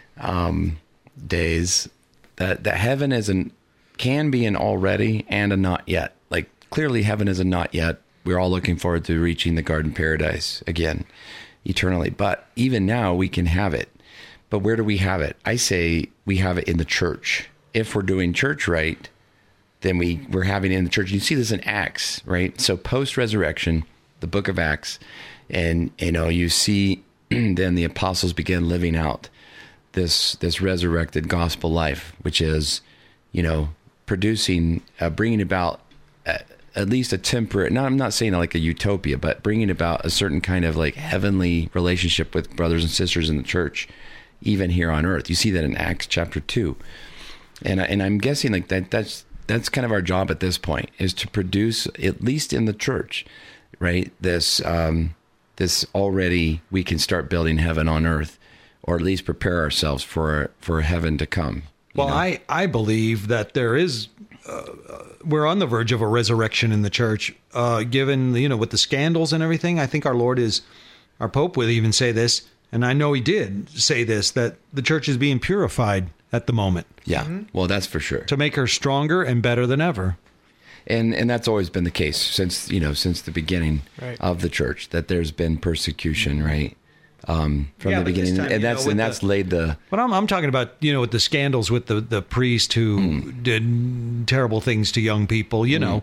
days, that heaven can be an already and a not yet. Like, clearly heaven is a not yet. We're all looking forward to reaching the Garden Paradise again, eternally. But even now we can have it. But where do we have it? I say we have it in the church. If we're doing church right, then we're having it in the church. You see this in Acts, right? So post-resurrection, the book of Acts, and you see then the apostles began living out this resurrected gospel life, which is, producing, bringing about at least a temporary, I'm not saying like a utopia, but bringing about a certain kind of like heavenly relationship with brothers and sisters in the church, even here on earth. You see that in Acts chapter 2. And I'm guessing like that's that's kind of our job at this point, is to produce, at least in the church, right? This already, we can start building heaven on earth, or at least prepare ourselves for heaven to come. Well, I believe that there is, we're on the verge of a resurrection in the church, given, with the scandals and everything. I think our Pope would even say this, and I know he did say this, that the church is being purified at the moment. Yeah, well, that's for sure. To make her stronger and better than ever. And that's always been the case since the beginning of the church, that there's been persecution, right? From the beginning, time, that's laid the. But I'm talking about with the scandals with the priest who did terrible things to young people.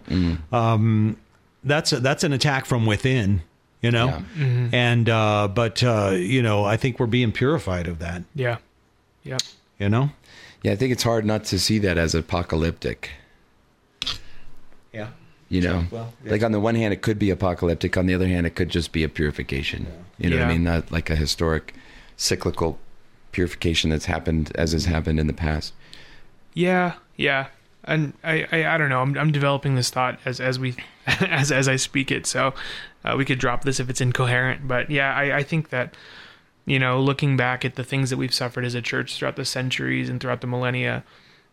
That's an attack from within. Yeah. And I think we're being purified of that. Yeah. Yeah. Yeah, I think it's hard not to see that as apocalyptic. Yeah. Like on the one hand, it could be apocalyptic. On the other hand, it could just be a purification. You know what I mean? Not like a historic, cyclical purification that's happened as has happened in the past. Yeah. And I don't know. I'm developing this thought as I speak it. So we could drop this if it's incoherent. But yeah, I think that, looking back at the things that we've suffered as a church throughout the centuries and throughout the millennia,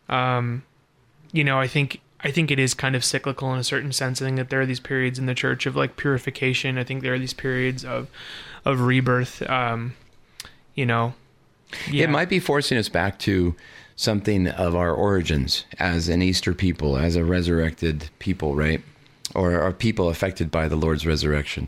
I think it is kind of cyclical in a certain sense. I think that there are these periods in the church of like purification. I think there are these periods of rebirth. It might be forcing us back to something of our origins as an Easter people, as a resurrected people, right? Or people affected by the Lord's resurrection.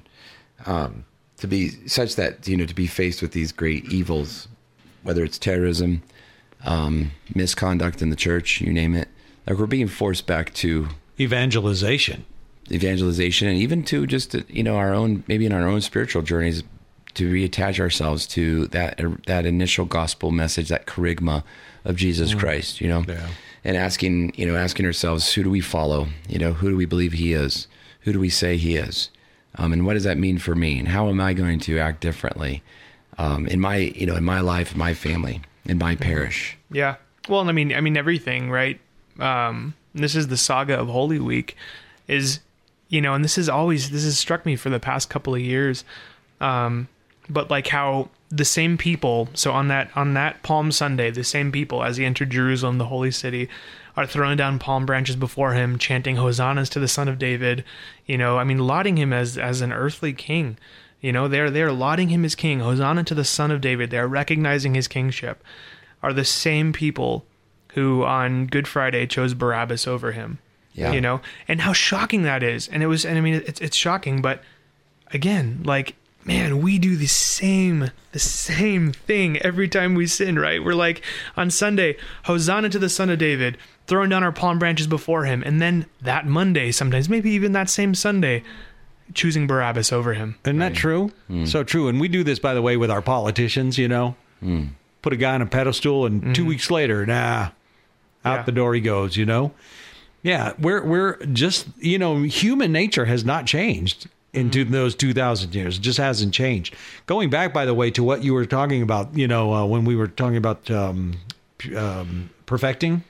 To be such that, to be faced with these great evils, whether it's terrorism, misconduct in the church, you name it. Like we're being forced back to evangelization, and even to just, our own, maybe in our own spiritual journeys, to reattach ourselves to that initial gospel message, that charisma of Jesus Christ, and asking ourselves, who do we follow? Who do we believe he is? Who do we say he is? And what does that mean for me? And how am I going to act differently in my life, in my family, in my parish? Yeah. Well, I mean everything, right? This is the saga of Holy Week, is, and this has struck me for the past couple of years. But like how the same people, so on that Palm Sunday, the same people, as he entered Jerusalem, the holy city, are throwing down palm branches before him, chanting hosannas to the Son of David, lauding him as an earthly king. They're lauding him as king, hosanna to the Son of David. They're recognizing his kingship, are the same people who on Good Friday chose Barabbas over him. Yeah. And how shocking that is. And it's shocking, but again, like, man, we do the same thing every time we sin, right? We're like, on Sunday, hosanna to the Son of David, throwing down our palm branches before him. And then that Monday, sometimes, maybe even that same Sunday, choosing Barabbas over him. Isn't that true? So true. And we do this, by the way, with our politicians, Put a guy on a pedestal and 2 weeks later, out the door he goes, Yeah, we're just, human nature has not changed into those 2,000 years. It just hasn't changed. Going back, by the way, to what you were talking about, when we were talking about perfecting,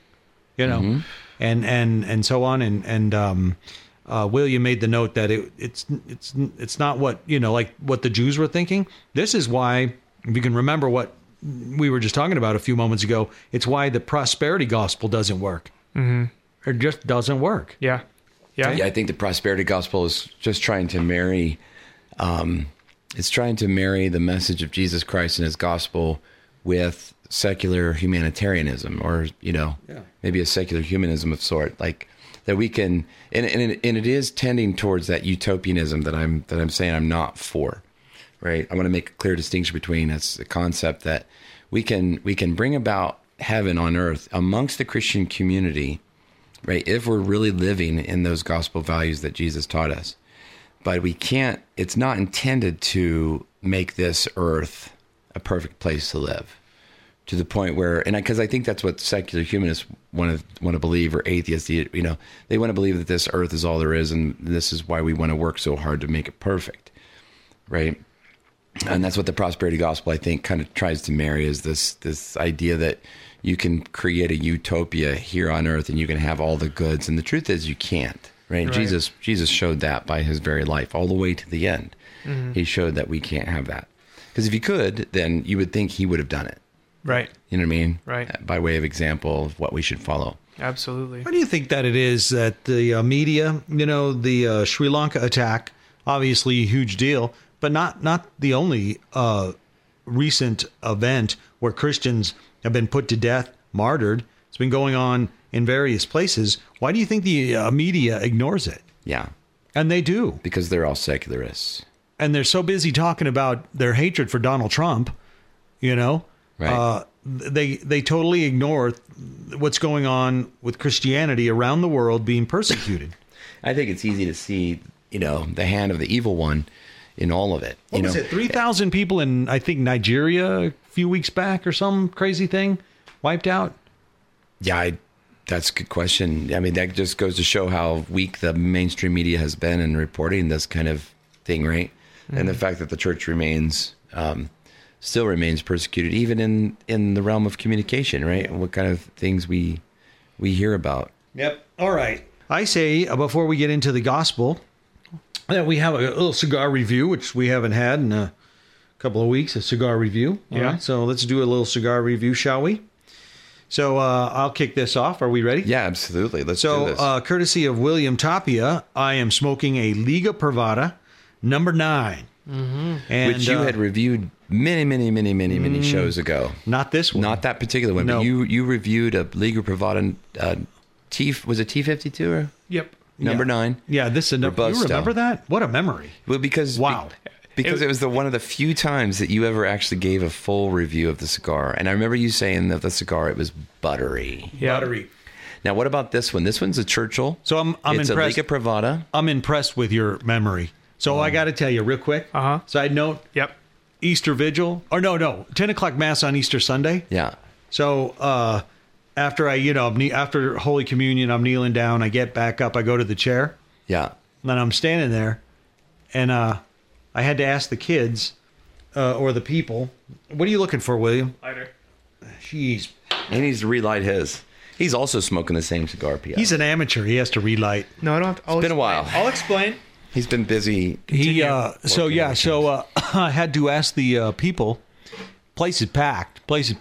and so on, and William made the note that it's not what, like what the Jews were thinking. This is why, if you can remember what we were just talking about a few moments ago, it's why the prosperity gospel doesn't work. Mm-hmm. It just doesn't work. Yeah. I think the prosperity gospel is just trying to marry, the message of Jesus Christ and his gospel with secular humanitarianism, or, maybe a secular humanism of sort, like that we can, and it is tending towards that utopianism that I'm saying I'm not for. Right. I want to make a clear distinction between it's a concept that we can bring about heaven on earth amongst the Christian community, right? If we're really living in those gospel values that Jesus taught us. But we can't, it's not intended to make this earth a perfect place to live, to the point where, and because I think that's what secular humanists want to believe, or atheists, they want to believe that this earth is all there is, and this is why we want to work so hard to make it perfect. Right. And that's what the prosperity gospel, I think, kind of tries to marry, is this idea that you can create a utopia here on earth and you can have all the goods. And the truth is you can't, right? Jesus showed that by his very life all the way to the end. Mm-hmm. He showed that we can't have that. Because if he could, then you would think he would have done it. Right. You know what I mean? Right. By way of example of what we should follow. Absolutely. Why do you think that it is that the media, the Sri Lanka attack, obviously a huge deal, but not the only recent event where Christians have been put to death, martyred. It's been going on in various places. Why do you think the media ignores it? Yeah. And they do. Because they're all secularists. And they're so busy talking about their hatred for Donald Trump, Right. They totally ignore what's going on with Christianity around the world being persecuted. I think it's easy to see, the hand of the evil one in all of it. What was it? 3,000 people in, I think, Nigeria a few weeks back or some crazy thing wiped out? Yeah, that's a good question. I mean, that just goes to show how weak the mainstream media has been in reporting this kind of thing, right? Mm-hmm. And the fact that the church still remains persecuted, even in the realm of communication, right? What kind of things we hear about. Yep. All right. I say, before we get into the gospel, that we have a little cigar review, which we haven't had in a couple of weeks, a cigar review. All right, so let's do a little cigar review, shall we? So I'll kick this off. Are we ready? Yeah, absolutely. Let's do this. So courtesy of William Tapia, I am smoking a Liga Privada number 9. Mm-hmm. And, which you had reviewed many shows ago. Not this one. Not that particular one. No. But you reviewed a Liga Privada, was it T52? Or? Yep. Number 9. Yeah, this is a number. You remember that? What a memory. Well, because it was one of the few times that you ever actually gave a full review of the cigar. And I remember you saying that the cigar, it was buttery. Yeah. Buttery. Now, what about this one? This one's a Churchill. So I'm it's impressed. It's a Liga Privada. I'm impressed with your memory. So I got to tell you real quick. Side note. Yep. Easter Vigil. Or no. 10 o'clock Mass on Easter Sunday. Yeah. So after after Holy Communion, I'm kneeling down. I get back up. I go to the chair. Yeah. And then I'm standing there. And I had to ask the kids or the people, what are you looking for, William? Lighter. Jeez. He needs to relight his. He's also smoking the same cigar, P.S. He's an amateur. He has to relight. No, I don't have to. It's been a while. I'll explain. He's been busy. So I had to ask the people. Place is packed.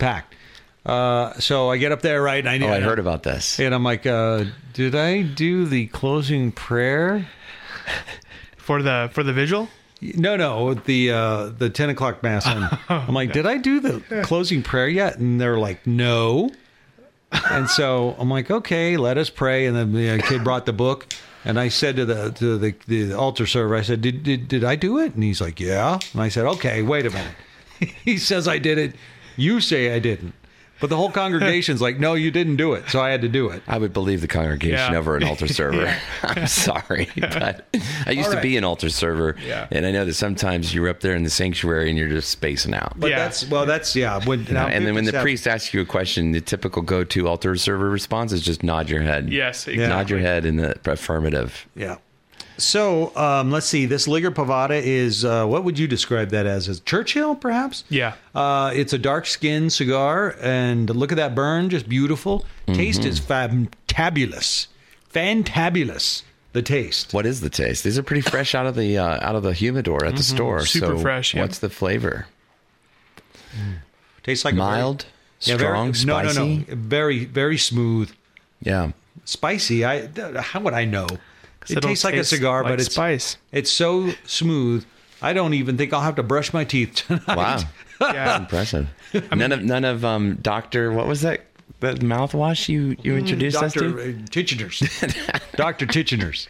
So I get up there, right? And I heard about this. And I'm like, did I do the closing prayer for the vigil? No, the 10 o'clock Mass. I'm like, did I do the closing prayer yet? And they're like, no. And so I'm like, okay, let us pray. And then the kid brought the book. And I said to the altar server, I said, did I do it? And he's like, yeah. And I said, okay, wait a minute. He says I did it. You say I didn't. But the whole congregation's like, no, you didn't do it. So I had to do it. I would believe the congregation over an altar server. I'm sorry. But I used to be an altar server. Yeah. And I know that sometimes you're up there in the sanctuary and you're just spacing out. But that's. And then when the priest asks you a question, the typical go-to altar server response is just nod your head. Yes, exactly. Nod your head in the affirmative. Yeah. So let's see. This Liga Privada is, what would you describe that as? As Churchill, perhaps? Yeah. It's a dark skin cigar, and look at that burn, just beautiful. Mm-hmm. Taste is fantabulous. The taste. What is the taste? These are pretty fresh out of the humidor at the store. Super fresh. Yeah. What's the flavor? Tastes like mild, strong, spicy. No. Very, very smooth. Yeah. Spicy. How would I know? It tastes like a cigar, like but it's spice. It's so smooth. I don't even think I'll have to brush my teeth tonight. Wow, yeah, impressive. None of Dr. What was that mouthwash you introduced us to? Ticheners. Dr. Ticheners.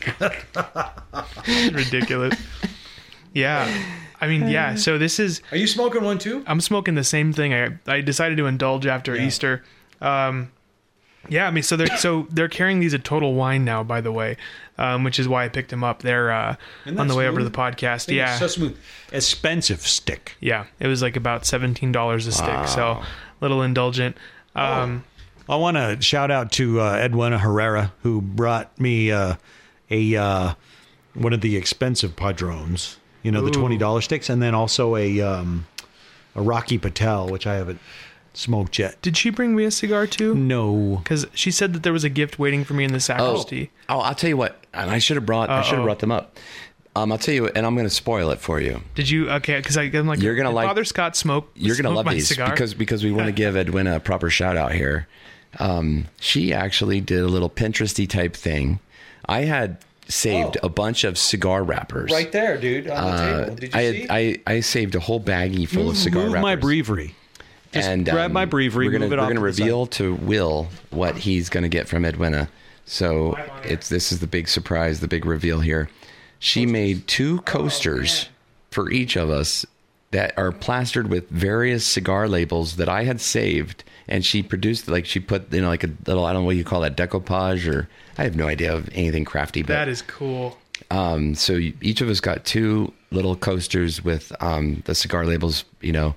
Ridiculous. Yeah. I mean, yeah. So this is. Are you smoking one too? I'm smoking the same thing. I decided to indulge after Easter. Yeah, I mean, so they're carrying these at Total Wine now, by the way, which is why I picked them up. They're on the way over to the podcast. Yeah, it's so smooth. Expensive stick. Yeah, it was like about $17 a stick, so a little indulgent. I want to shout out to Edwina Herrera, who brought me one of the expensive Padrones. You know, the Ooh. $20 sticks, and then also a Rocky Patel, which I haven't smoked yet. Did she bring me a cigar too? No. Because she said that there was a gift waiting for me in the sacristy. Oh, I'll tell you what. And I should have brought them up. I'll tell you, and I'm going to spoil it for you. Did you? Okay, because I'm like, You're gonna did like- Father Scott smoke. You're going to love my these cigar? because we want to give Edwina a proper shout out here. She actually did a little Pinteresty type thing. I had saved a bunch of cigar wrappers. Right there, dude, on the table. Did you see? I saved a whole baggie full of cigar Move wrappers. my breviary. Just and grab my breviary, We're move it off going to to the reveal to Will what he's going to get from Edwina. So this is the big surprise, the big reveal here. She made 2 coasters for each of us that are plastered with various cigar labels that I had saved, and she produced, like, she put, you know, like a little, I don't know what you call that, decoupage, or I have no idea of anything crafty. But That is cool. so each of us got 2 little coasters with the cigar labels, you know,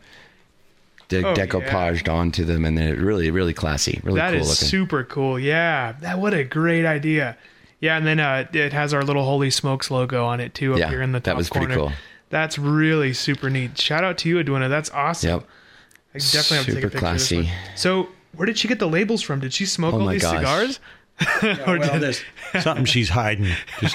decoupaged onto them, and they're really, really classy, really That cool is looking. super cool. Yeah, what a great idea. Yeah, and then it has our little Holy Smokes logo on it too up here in the top that was corner. pretty cool. That's really super neat. Shout out to you, Edwina. That's awesome. Yep. I definitely have to take a Super picture classy. of this one. So, where did she get the labels from? Did she smoke Oh all my these gosh. cigars? Well, there's something she's hiding. Just-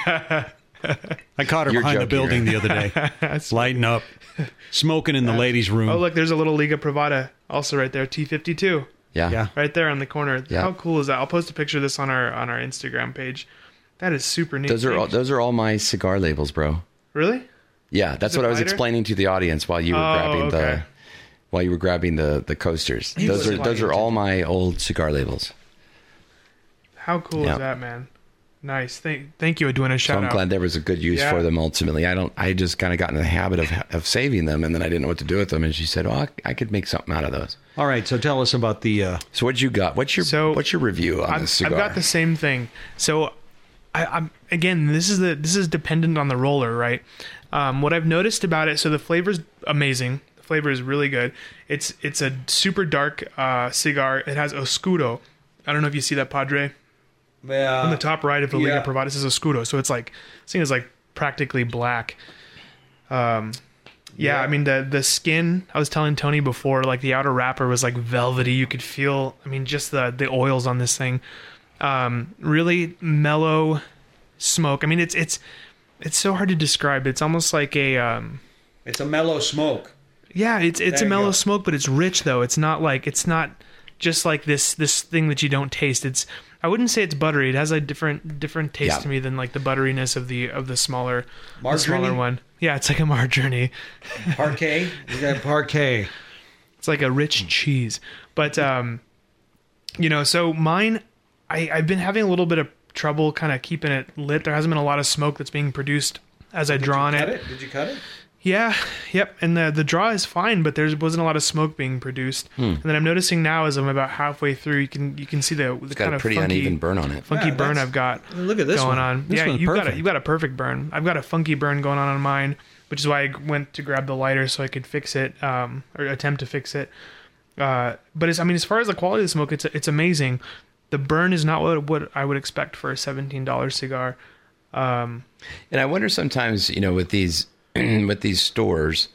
I caught her You're behind the joking, building the other day, lighting up, smoking in the ladies' room. Oh, look, there's a little Liga Privada also right there, T52. Yeah. Right there on the corner. Yeah. How cool is that? I'll post a picture of this on our Instagram page. That is super neat. Those are all my cigar labels, bro. Really? Yeah, that's it what I was lighter? explaining to the audience while you were grabbing the coasters. Those are all my old cigar labels. How cool Yeah. is that, man? Nice. Thank you, Edwina. So Shout I'm out. glad there was a good use Yeah. for them ultimately. I just kind of got in the habit of saving them, and then I didn't know what to do with them. And she said, "Oh, I could make something out of those." All right, so tell us about the. So what you got? What's your review on this cigar? I've got the same thing. So, I'm again. This is dependent on the roller, right? What I've noticed about it. So the flavor's amazing. The flavor is really good. It's a super dark cigar. It has Oscuro. I don't know if you see that, Padre. On the top right of the Liga Privada says Oscuro. So it's like seen as like practically black. I mean the skin. I was telling Tony before, like the outer wrapper was like velvety. You could feel. I mean, just the oils on this thing. Really mellow smoke. I mean, it's so hard to describe. It's almost like a. It's a mellow smoke. Yeah, it's a you mellow go. smoke, but it's rich though. It's not just like this thing that you don't taste. I wouldn't say it's buttery. It has a different taste to me than like the butteriness of the smaller one. Yeah, it's like a margarine. Parquet? You got parquet. It's like a rich cheese. But so mine, I've been having a little bit of trouble kind of keeping it lit. There hasn't been a lot of smoke that's being produced as I draw on it. Did you cut it? Yeah, yep. And the draw is fine, but there wasn't a lot of smoke being produced. And then I'm noticing now as I'm about halfway through, you can see the It's kind got a of pretty funky, uneven burn on it. funky Yeah, burn that's- I've got Look at this going one. on. This Yeah, one's you've perfect. got a perfect burn. I've got a funky burn going on mine, which is why I went to grab the lighter so I could fix it or attempt to fix it. But as far as the quality of the smoke, it's amazing. The burn is not what I would expect for a $17 cigar. And I wonder sometimes, with these with these stores,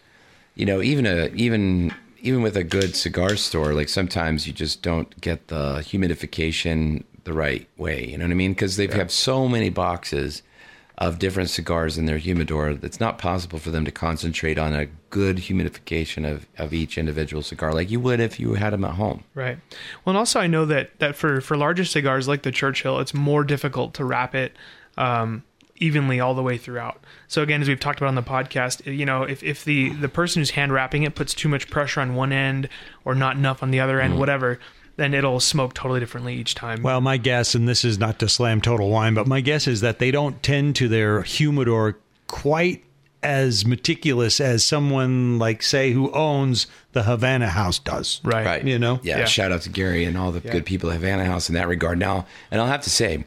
even with a good cigar store, like sometimes you just don't get the humidification the right way. You know what I mean? Because they have so many boxes of different cigars in their humidor. It's not possible for them to concentrate on a good humidification of each individual cigar like you would if you had them at home. Right. Well, and also I know that for larger cigars like the Churchill, it's more difficult to wrap it evenly all the way throughout. So again, as we've talked about on the podcast, if the person who's hand wrapping it puts too much pressure on one end or not enough on the other end, whatever, then it'll smoke totally differently each time. Well, my guess, and this is not to slam Total Wine, but my guess is that they don't tend to their humidor quite as meticulous as someone like, say, who owns the Havana House does. Right. Yeah. Shout out to Gary and all the good people at Havana House in that regard. Now, and I'll have to say,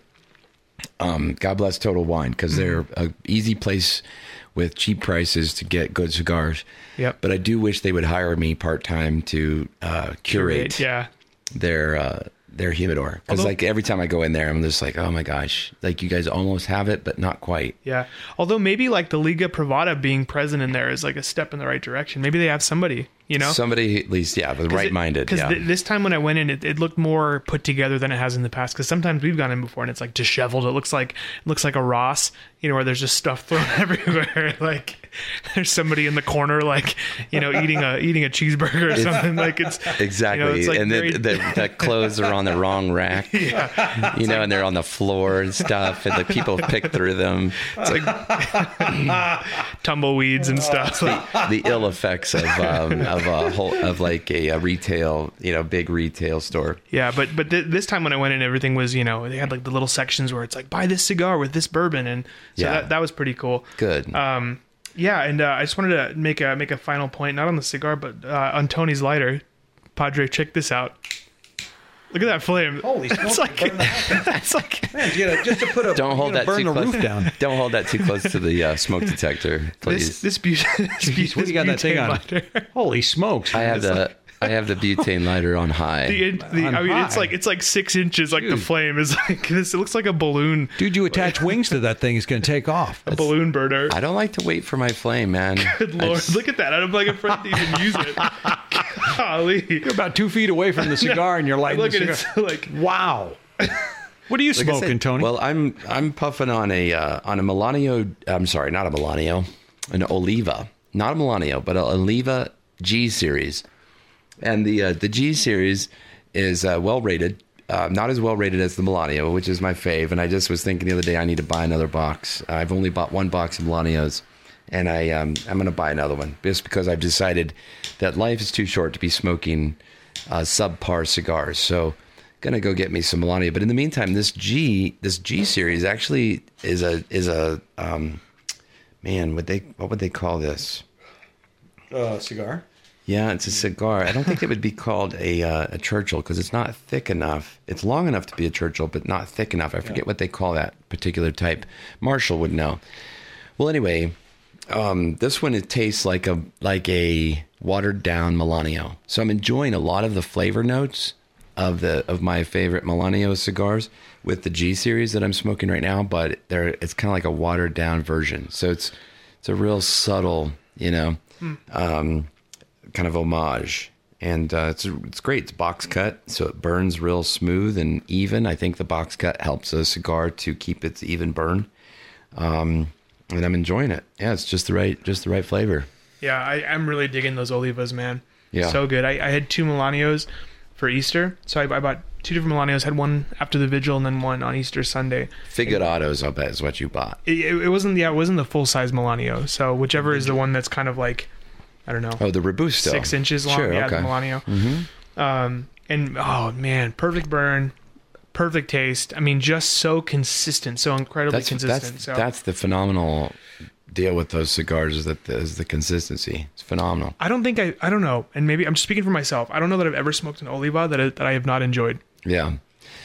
God bless Total Wine, because they're an easy place with cheap prices to get good cigars. Yep. But I do wish they would hire me part-time to curate Yeah. their their humidor. Because like every time I go in there, I'm just like, oh my gosh, like you guys almost have it, but not quite. Yeah. Although maybe like the Liga Privada being present in there is like a step in the right direction. Maybe they have somebody, you know? Somebody at least, yeah, but right-minded. Because yeah. this time when I went in, it looked more put together than it has in the past. Because sometimes we've gone in before and it's like disheveled. It looks like a Ross, you know, where there's just stuff thrown everywhere. Like there's somebody in the corner, like, you know, eating a cheeseburger or something. Like it's exactly, you know, it's like and the clothes are on the wrong rack. Yeah. You know, and they're on the floor and stuff, and the people pick through them. It's like tumbleweeds and stuff. The ill effects of like a retail, you know, big retail store. Yeah, but this time when I went in, everything was, you know, they had like the little sections where it's like, buy this cigar with this bourbon, and so that was pretty cool. Good. Yeah, and I just wanted to make a final point, not on the cigar, but on Tony's lighter. Padre, check this out. Look at that flame. Holy smokes! It's like man, just to put a don't hold that burn too the close. Roof down. Don't hold that too close to the smoke detector, please. This Jeez, what do you got that thing on? Lighter. Holy smokes! I have the butane lighter on high. It's like 6 inches. Like the flame is like this. It looks like a balloon. Dude, you attach wings to that thing, it's going to take off. A balloon burner. I don't like to wait for my flame, man. Good Lord, look at that! I'm like afraid to even use it. Golly. You're about 2 feet away from the cigar, and you're lighting the cigar. It's like wow. What are you Like smoking, Tony? Well, I'm puffing on a Melanio. I'm sorry, not a Melanio, an Oliva, not a Melanio, but an Oliva G series. And the G series is well rated, not as well rated as the Melanio, which is my fave. And I just was thinking the other day I need to buy another box. I've only bought one box of Melanios, and I'm going to buy another one just because I've decided that life is too short to be smoking subpar cigars. So gonna go get me some Melanio. But in the meantime, this G series actually is a man. What would they call this? Cigar. Yeah, it's a cigar. I don't think it would be called a Churchill because it's not thick enough. It's long enough to be a Churchill, but not thick enough. I forget what they call that particular type. Marshall would know. Well, anyway, this one, it tastes like a watered down Melanio. So I'm enjoying a lot of the flavor notes of my favorite Melanio cigars with the G series that I'm smoking right now, but it's kind of like a watered down version. So it's a real subtle, you know, kind of homage, and it's great. It's box cut, so it burns real smooth and even. I think the box cut helps a cigar to keep its even burn, and I'm enjoying it. Yeah, it's just the right flavor. Yeah, I'm really digging those Olivas, man. Yeah, so good. I had 2 Melanios for Easter, so I bought 2 different Melanios. Had one after the vigil and then one on Easter Sunday. Figurados, I'll bet, is what you bought. It wasn't the full size Melanio. So whichever is the one that's kind of like, I don't know. Oh, the Robusto. 6 inches long. Sure, yeah, okay. the Melanio. Mm-hmm. And oh man, perfect burn, perfect taste. I mean, just so consistent, so incredibly consistent. That's the phenomenal deal with those cigars is the consistency. It's phenomenal. I don't know. And maybe I'm just speaking for myself. I don't know that I've ever smoked an Oliva that I have not enjoyed. Yeah.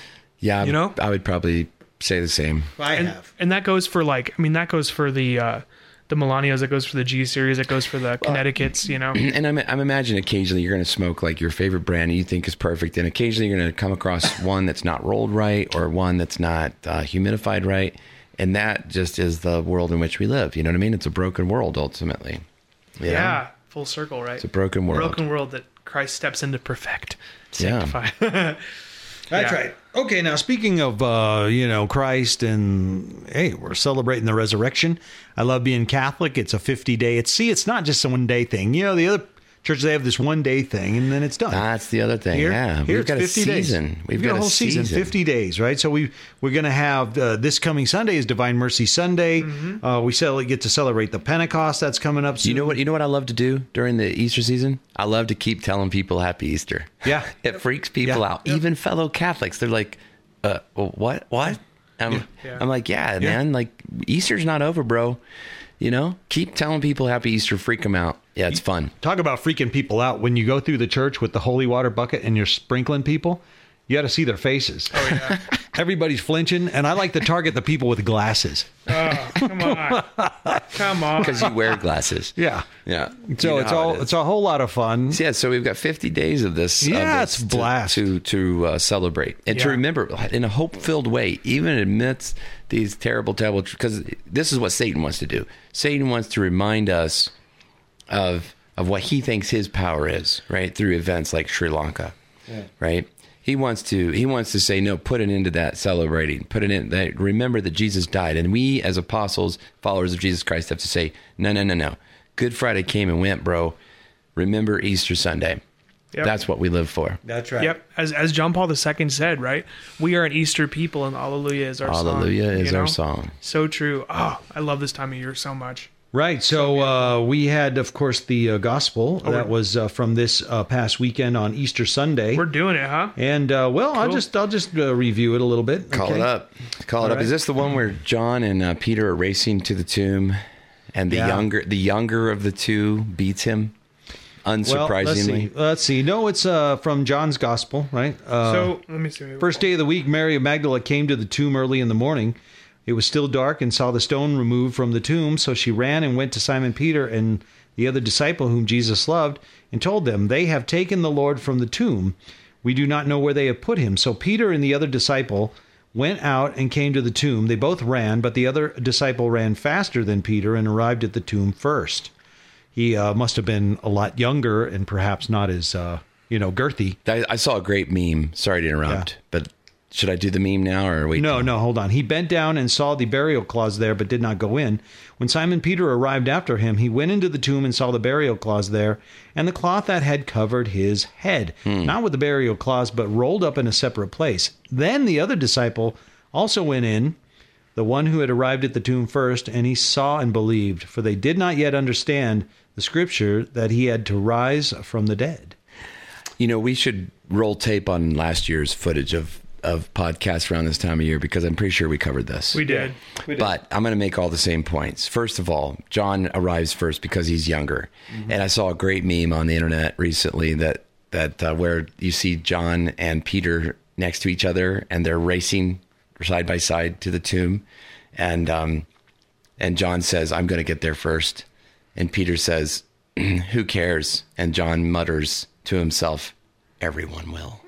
You know, I would probably say the same. I have. And that goes for that goes for the Melanios, that goes for the G series, that goes for the Connecticut's, you know. And I'm imagining occasionally you're going to smoke like your favorite brand you think is perfect, and occasionally you're going to come across one that's not rolled right or one that's not humidified right, and that just is the world in which we live. You know what I mean? It's a broken world ultimately. You know? Full circle, right? It's a broken world. Broken world that Christ steps in to perfect, sanctify. Yeah. That's right. Okay, now speaking of, Christ and, hey, we're celebrating the resurrection. I love being Catholic. It's a 50-day. It's not just a one-day thing. You know, the other churches, they have this one-day thing, and then it's done. That's the other thing, Here We've got 50 a season. Days. We've got a whole season, 50 days, right? So we're going to have, this coming Sunday is Divine Mercy Sunday. Mm-hmm. We get to celebrate the Pentecost. That's coming up soon. You know what I love to do during the Easter season? I love to keep telling people Happy Easter. Yeah. It freaks people out. Yep. Even fellow Catholics, they're like, what? I'm like, man, like Easter's not over, bro. You know, keep telling people Happy Easter, freak them out. Yeah, it's fun. Talk about freaking people out. When you go through the church with the holy water bucket and you're sprinkling people, you got to see their faces. Oh, yeah. Everybody's flinching, and I like to target the people with glasses. Oh, come Come on. Because you wear glasses. Yeah. Yeah. So You know it's a whole lot of fun. Yeah, so we've got 50 days of this. Yeah, it's a blast. to celebrate and to remember in a hope-filled way, even amidst these terrible, because this is what Satan wants to do. Satan wants to remind us of what he thinks his power is, right? Through events like Sri Lanka, right? He wants to say, no, put an end to that celebrating. Put an end. Remember that Jesus died, and we as apostles, followers of Jesus Christ, have to say, no. Good Friday came and went, bro. Remember Easter Sunday. Yep. That's what we live for. That's right. Yep. As John Paul II said, right? We are an Easter people, and Alleluia is our song. Alleluia is our song. So true. Oh, I love this time of year so much. Right. So we had, of course, the gospel that was from this past weekend on Easter Sunday. We're doing it, huh? And cool. I'll just review it a little bit. Call it up. Right. Is this the one where John and Peter are racing to the tomb, and the younger of the two beats him? Unsurprisingly. Well, let's see. No, it's from John's gospel, right? So let me see. First day of the week, Mary of Magdala came to the tomb early in the morning. It was still dark and saw the stone removed from the tomb. So she ran and went to Simon Peter and the other disciple whom Jesus loved and told them, "They have taken the Lord from the tomb. We do not know where they have put him." So Peter and the other disciple went out and came to the tomb. They both ran, but the other disciple ran faster than Peter and arrived at the tomb first. He must have been a lot younger and perhaps not as, girthy. I saw a great meme. Sorry to interrupt, but should I do the meme now or wait? No, hold on. He bent down and saw the burial cloths there, but did not go in. When Simon Peter arrived after him, he went into the tomb and saw the burial cloths there, and the cloth that had covered his head, not with the burial cloths, but rolled up in a separate place. Then the other disciple also went in, the one who had arrived at the tomb first, and he saw and believed, for they did not yet understand the scripture that he had to rise from the dead. You know, we should roll tape on last year's footage of podcasts around this time of year, because I'm pretty sure we covered this. We did. But I'm going to make all the same points. First of all, John arrives first because he's younger. Mm-hmm. And I saw a great meme on the internet recently that where you see John and Peter next to each other, and they're racing side by side to the tomb. And John says, "I'm going to get there first." And Peter says, "Who cares?" And John mutters to himself, "Everyone will."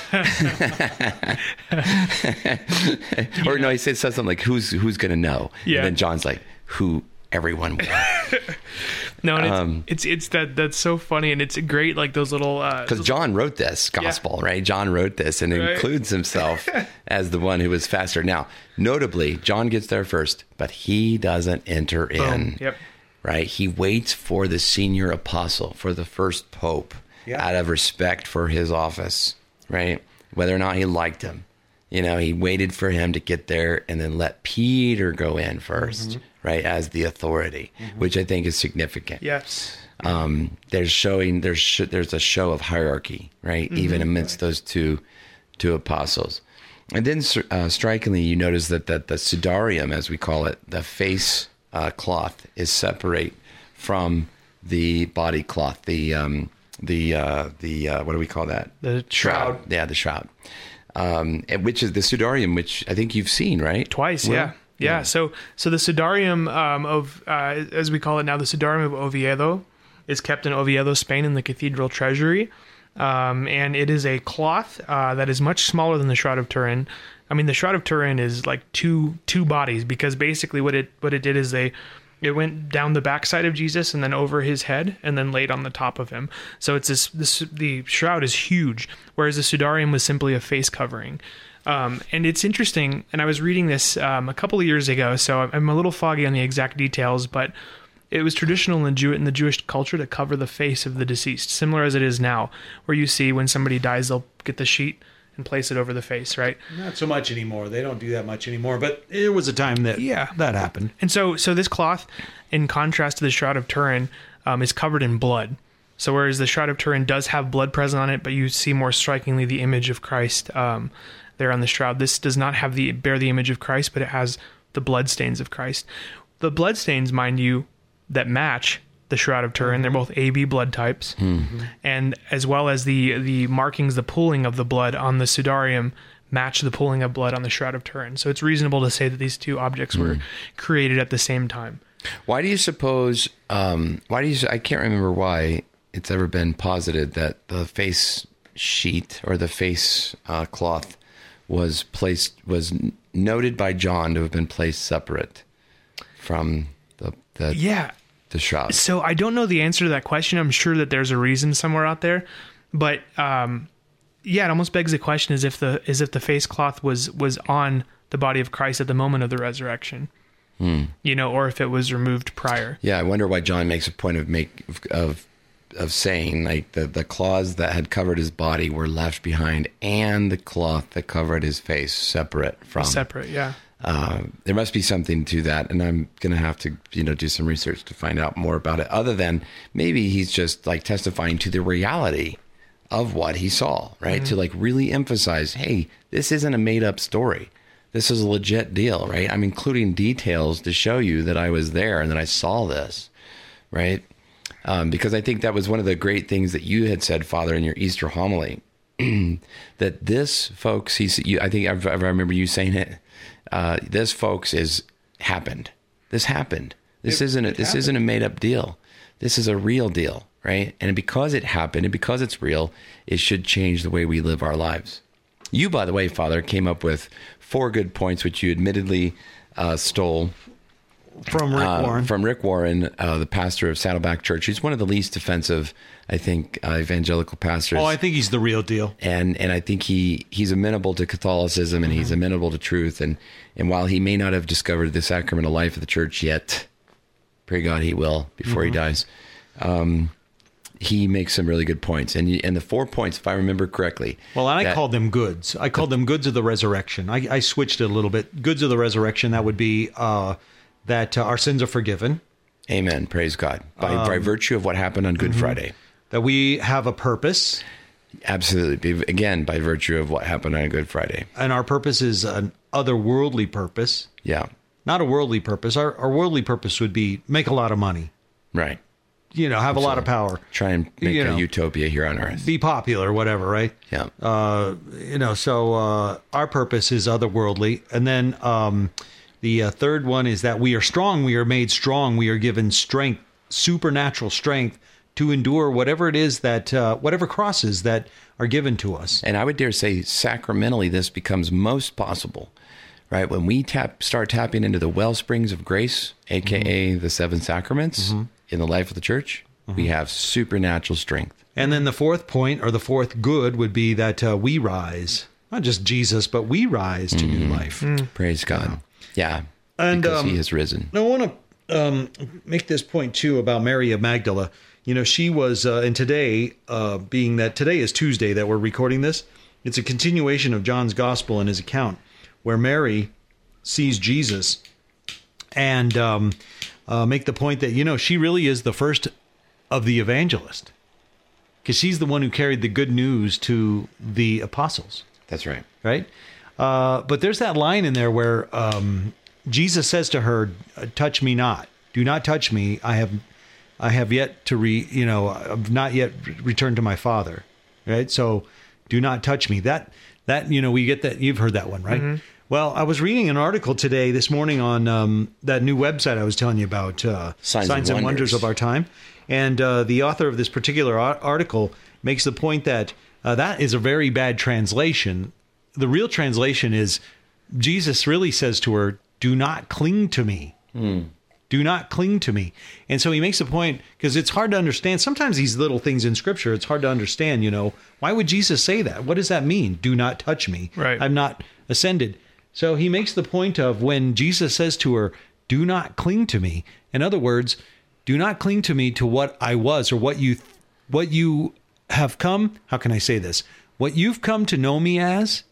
Or no, he says something like, "Who's going to know?" Yeah. And then John's like, "Who? Everyone will." No, and it's that's so funny, and it's great, like those little because John wrote this gospel, right? John wrote this and includes himself as the one who was faster. Now, notably, John gets there first, but he doesn't enter in. Yep. Right? He waits for the senior apostle, for the first pope, out of respect for his office, right? Whether or not he liked him. You know, he waited for him to get there and then let Peter go in first, right, as the authority, which I think is significant. Yes. There's a show of hierarchy, right, even amidst those two apostles. And then strikingly, you notice that the sudarium, as we call it, the face cloth, is separate from the body cloth, the what do we call that? The shroud. Yeah, the shroud. Which is the sudarium, which I think you've seen, right? Twice, yeah. So the sudarium of, as we call it now, the sudarium of Oviedo is kept in Oviedo, Spain, in the cathedral treasury. And it is a cloth that is much smaller than the Shroud of Turin. I mean, the Shroud of Turin is like two bodies, because basically what it did is it went down the backside of Jesus and then over his head and then laid on the top of him. So it's the shroud is huge, whereas the sudarium was simply a face covering. And it's interesting, and I was reading this a couple of years ago, so I'm a little foggy on the exact details, but it was traditional in the Jewish culture to cover the face of the deceased, similar as it is now, where you see when somebody dies, they'll get the sheet and place it over the face, right? Not so much anymore. They don't do that much anymore, but it was a time that that happened. And so this cloth, in contrast to the Shroud of Turin, is covered in blood. So whereas the Shroud of Turin does have blood present on it, but you see more strikingly the image of Christ there on the shroud. This does not bear the image of Christ, but it has the blood stains of Christ. The blood stains, mind you, that match the Shroud of Turin. They're both AB blood types, and as well as the markings, the pooling of the blood on the sudarium match the pooling of blood on the Shroud of Turin. So it's reasonable to say that these two objects were created at the same time. Why do you suppose, I can't remember why it's ever been posited that the face sheet or the face cloth was noted by John to have been placed separate from the shroud. So I don't know the answer to that question. I'm sure that there's a reason somewhere out there, but it almost begs the question: as if the face cloth was on the body of Christ at the moment of the resurrection, or if it was removed prior. Yeah, I wonder why John makes a point of saying like the cloths that had covered his body were left behind, and the cloth that covered his face separate. Yeah. There must be something to that, and I'm going to have to, do some research to find out more about it. Other than maybe he's just like testifying to the reality of what he saw, right? To like really emphasize, hey, this isn't a made up story. This is a legit deal, right? I'm including details to show you that I was there and that I saw this, right? Because I think that was one of the great things that you had said, Father, in your Easter homily, that this, folks, I think I remember you saying it. This, folks, happened. This happened. This isn't a made up deal. This is a real deal, right? And because it happened and because it's real, it should change the way we live our lives. You, by the way, Father, came up with 4 good points, which you admittedly stole from Rick Warren. From Rick Warren, the pastor of Saddleback Church. He's one of the least offensive, I think, evangelical pastors. Oh, I think he's the real deal. And I think he's amenable to Catholicism and he's amenable to truth. And while he may not have discovered the sacrament of life of the church yet, pray God he will before he dies, he makes some really good points. And the 4 points, if I remember correctly. Well, and I called them goods. I called them goods of the resurrection. I switched it a little bit. Goods of the resurrection, that would be that our sins are forgiven. Amen. Praise God. By virtue of what happened on Good Friday. That we have a purpose. Absolutely. Again, by virtue of what happened on Good Friday. And our purpose is an otherworldly purpose. Yeah. Not a worldly purpose. Our worldly purpose would be make a lot of money. Right. Have a lot of power. Try and make a utopia here on earth. Be popular, whatever, right? Yeah. So our purpose is otherworldly. And then the third one is that we are strong. We are made strong. We are given strength, supernatural strength to endure whatever it is that, whatever crosses that are given to us. And I would dare say sacramentally, this becomes most possible, right? When we start tapping into the well springs of grace, AKA the 7 sacraments in the life of the church, we have supernatural strength. And then the fourth point, or the fourth good, would be that we rise, not just Jesus, but we rise to new life. Praise God. Yeah. And because he has risen. I want to make this point too about Mary of Magdala. She was, and today, being that today is Tuesday that we're recording this, it's a continuation of John's gospel in his account where Mary sees Jesus and make the point that, she really is the first of the evangelist because she's the one who carried the good news to the apostles. That's right. Right? But there's that line in there where Jesus says to her, touch me not. Do not touch me. I have yet to I've not yet returned to my Father. Right? So do not touch me. That we get that. You've heard that one, right? Well, I was reading an article this morning on that new website I was telling you about, Signs and Wonders of Our Time. And the author of this particular article makes the point that that is a very bad translation. The real translation is Jesus really says to her, do not cling to me. Do not cling to me. And so he makes a point, because it's hard to understand. Sometimes these little things in Scripture, it's hard to understand, why would Jesus say that? What does that mean? Do not touch me. Right. I'm not ascended. So he makes the point of when Jesus says to her, do not cling to me. In other words, do not cling to me to what I was or what you have come. How can I say this? What you've come to know me as,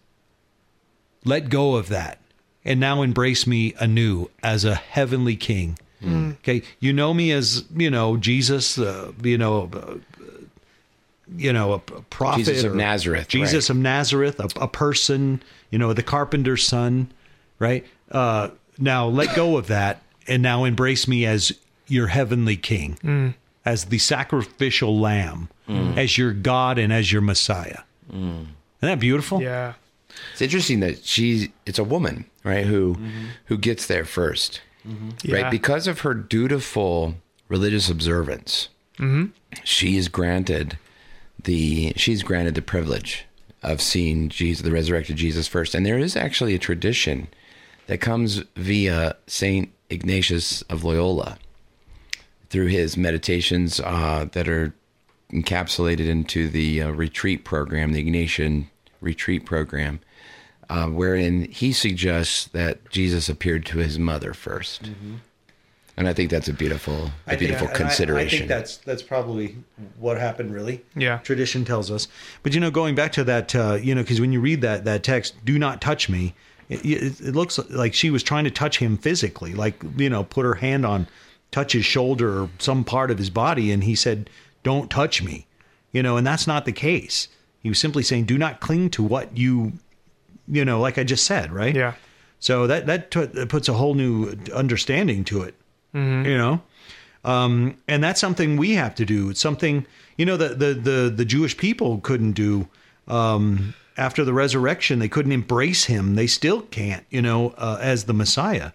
let go of that. And now embrace me anew as a heavenly king. Okay. You know me as, Jesus, a prophet. Jesus of Nazareth. Jesus of Nazareth, a person, the carpenter's son, right? Now let go of that and now embrace me as your heavenly king, as the sacrificial lamb, as your God and as your Messiah. Isn't that beautiful? Yeah. It's interesting that it's a woman, right, who gets there first, Yeah. right? Because of her dutiful religious observance, she's granted the privilege of seeing Jesus, the resurrected Jesus, first. And there is actually a tradition that comes via Saint Ignatius of Loyola through his meditations that are encapsulated into the retreat program, the Ignatian retreat program, wherein he suggests that Jesus appeared to his mother first. And I think that's a beautiful consideration. I think that's probably what happened, really. Yeah. Tradition tells us. But, going back to that, because when you read that text, do not touch me, it looks like she was trying to touch him physically, like, put her hand on, touch his shoulder or some part of his body. And he said, don't touch me, and that's not the case. He was simply saying, do not cling to what like I just said, right? Yeah. So that puts a whole new understanding to it, and that's something we have to do. It's something, the Jewish people couldn't do after the resurrection. They couldn't embrace him. They still can't, as the Messiah,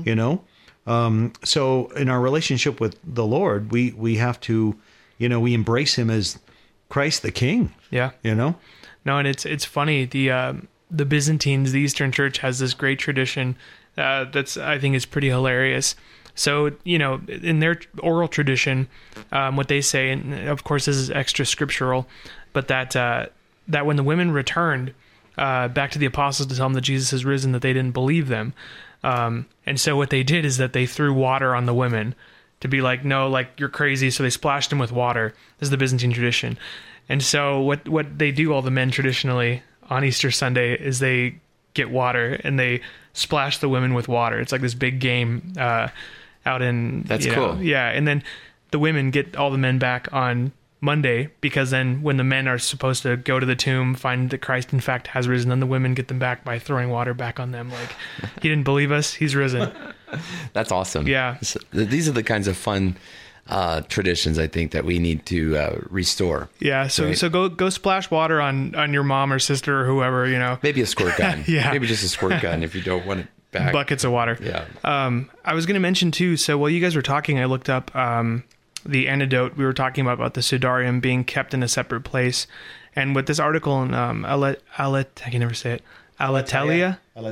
So in our relationship with the Lord, we have to, we embrace him as Christ the King. Yeah. No, and it's funny. The Byzantines, the Eastern Church, has this great tradition that's, I think, is pretty hilarious. So, in their oral tradition, what they say, and of course this is extra scriptural, but that when the women returned back to the apostles to tell them that Jesus has risen, that they didn't believe them. And so what they did is that they threw water on the women to be like, no, like, you're crazy. So they splashed them with water. This is the Byzantine tradition. And so what they do, all the men traditionally on Easter Sunday, is they get water and they splash the women with water. It's like this big game out in... That's cool. Yeah, and then the women get all the men back on Monday, because then when the men are supposed to go to the tomb, find that Christ in fact has risen, then the women get them back by throwing water back on them. Like, he didn't believe us, he's risen. That's awesome. Yeah. These are the kinds of fun traditions, I think, that we need to restore. Yeah, so right? so go splash water on your mom or sister or whoever, Maybe a squirt gun. Yeah. Maybe just a squirt gun if you don't want it back. Buckets of water. Yeah. I was going to mention too, so while you guys were talking, I looked up the antidote. We were talking about the Sudarium being kept in a separate place. And with this article in I can never say it. Alitalia. Alatea.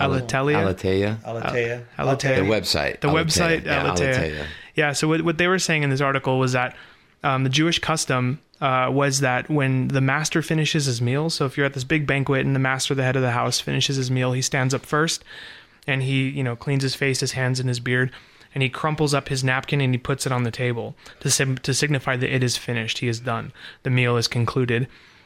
The website. The website, Yeah, Alatea. Yeah, so what they were saying in this article was that the Jewish custom was that when the master finishes his meal, so if you're at this big banquet and the master, the head of the house, finishes his meal, he stands up first and he, cleans his face, his hands, and his beard, and he crumples up his napkin and he puts it on the table to signify that it is finished, he is done, the meal is concluded.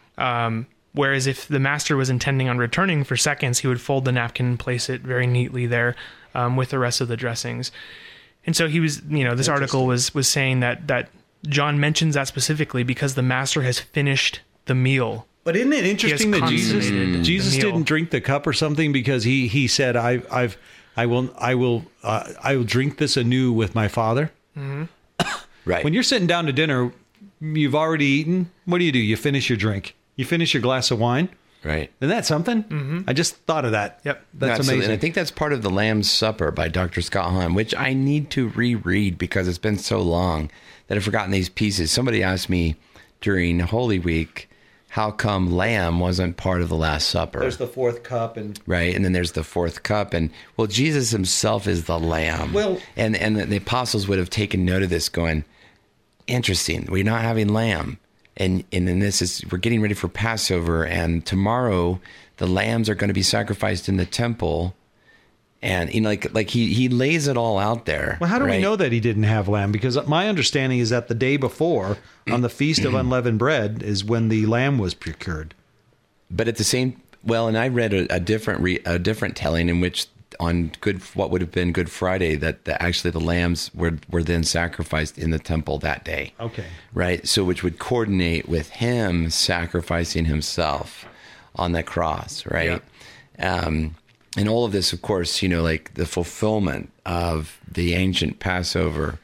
Whereas if the master was intending on returning for seconds, he would fold the napkin and place it very neatly there with the rest of the dressings. And so he was, this article was saying that John mentions that specifically because the master has finished the meal. But isn't it interesting that Jesus didn't drink the cup or something, because he said, I will drink this anew with my Father. Mm-hmm. Right. When you're sitting down to dinner, you've already eaten. What do? You finish your drink. You finish your glass of wine. Right. Isn't that something? Mm-hmm. I just thought of that. Yep. That's Absolutely. amazing. And I think that's part of The Lamb's Supper by Dr. Scott Hahn, which I need to reread because it's been so long that I've forgotten these pieces. Somebody asked me during Holy Week, how come lamb wasn't part of the Last Supper? There's the fourth cup. Right, and then there's the fourth cup. And, well, Jesus himself is the lamb. Well, and the apostles would have taken note of this going, interesting, we're not having lamb. And then we're getting ready for Passover, and tomorrow the lambs are going to be sacrificed in the temple. And he lays it all out there. Well, how do we know that he didn't have lamb? Because my understanding is that the day before, on the Feast of Unleavened Bread, is when the lamb was procured. But at the same, and I read a different telling in which on what would have been Good Friday, that actually the lambs were then sacrificed in the temple that day. Okay. Right. So which would coordinate with him sacrificing himself on the cross. Right. Yeah. And all of this, of course, like the fulfillment of the ancient Passover,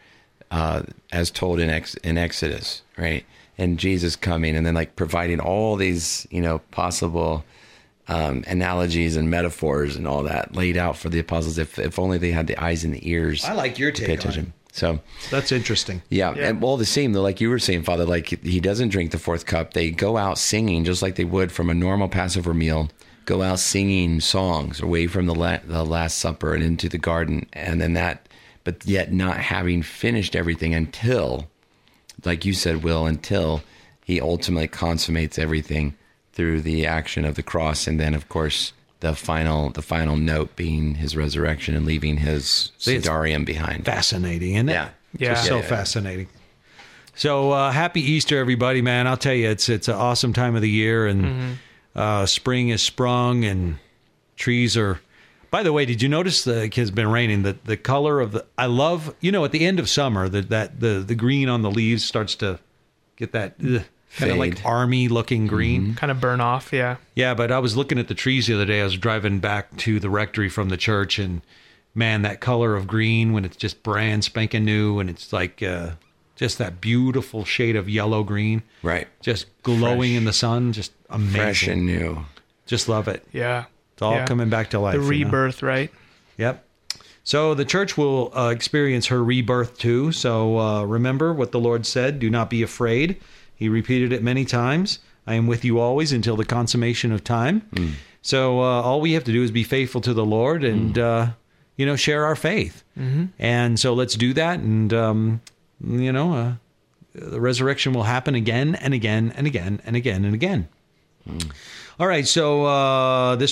as told in Exodus, right? And Jesus coming, and then like providing all these, possible analogies and metaphors and all that laid out for the apostles. If only they had the eyes and the ears. I like your to pay take on it. attention. So That's interesting. yeah. And all the same though, like you were saying, Father, like he doesn't drink the fourth cup. They go out singing just like they would from a normal Passover meal. Go out singing songs away from the Last Supper and into the garden, and then but yet not having finished everything until, like you said, Will, until he ultimately consummates everything through the action of the cross, and then of course the final note being his resurrection and leaving his Sidarium behind. Fascinating, isn't it? Yeah. Yeah. Just so Yeah. fascinating. So happy Easter, everybody, man. I'll tell you, it's an awesome time of the year, and spring is sprung, and trees are... By the way, did you notice it's been raining, the color of I love, at the end of summer, the green on the leaves starts to get that kind of like army-looking green. Kind of burn off, yeah. Yeah, but I was looking at the trees the other day. I was driving back to the rectory from the church, and man, that color of green when it's just brand spanking new, and it's like just that beautiful shade of yellow green, Right. just glowing in the sun, just amazing, Fresh and new. Just love it. Yeah. It's all coming back to life. The rebirth, right? Yep. So the church will experience her rebirth too. So remember what the Lord said: "Do not be afraid." He repeated it many times. "I am with you always until the consummation of time." So all we have to do is be faithful to the Lord and share our faith. And so let's do that. And the resurrection will happen again and again and again and again and again. All right. So this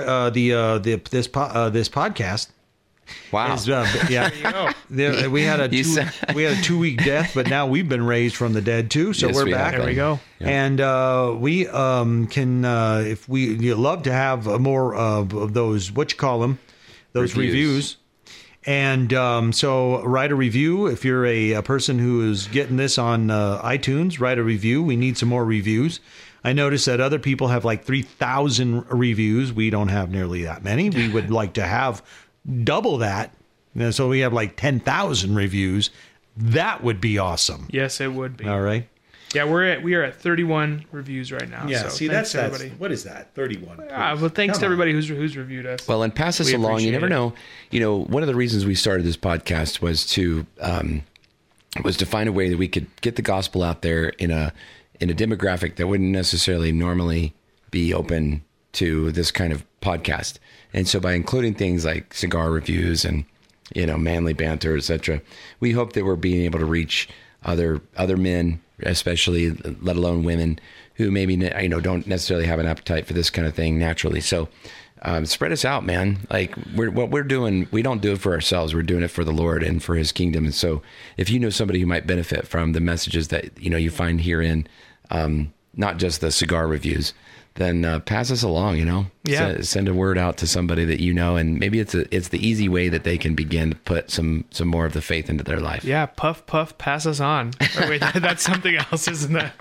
podcast. Wow. Is, we had a 2-week death, but now we've been raised from the dead too. So Yes, we're we back. have. There we go. Yeah. And we can, if you'd love to have more of those, those reviews. And so write a review. If you're a person who is getting this on iTunes, write a review. We need some more reviews. I noticed that other people have like 3,000 reviews. We don't have nearly that many. We would like to have double that. And so we have like 10,000 reviews. That would be awesome. Yes, it would be. All right. Yeah, we are at 31 reviews right now. Yeah, so see, thanks that's to everybody. what is that? 31. Well, thanks to everybody who's reviewed us. Well, and pass us We along. You appreciate never it. know. One of the reasons we started this podcast was to find a way that we could get the gospel out there in a demographic that wouldn't necessarily normally be open to this kind of podcast. And so by including things like cigar reviews and manly banter, etc., we hope that we're being able to reach other men, especially, let alone women, who maybe don't necessarily have an appetite for this kind of thing naturally. So spread us out, man. Like what we're doing, we don't do it for ourselves. We're doing it for the Lord and for His kingdom. And so if you know somebody who might benefit from the messages that you find herein, not just the cigar reviews, then pass us along. Yeah. Send a word out to somebody that and maybe it's the easy way that they can begin to put some more of the faith into their life. Yeah, puff, puff, pass us on. Or wait, that's something else, isn't that?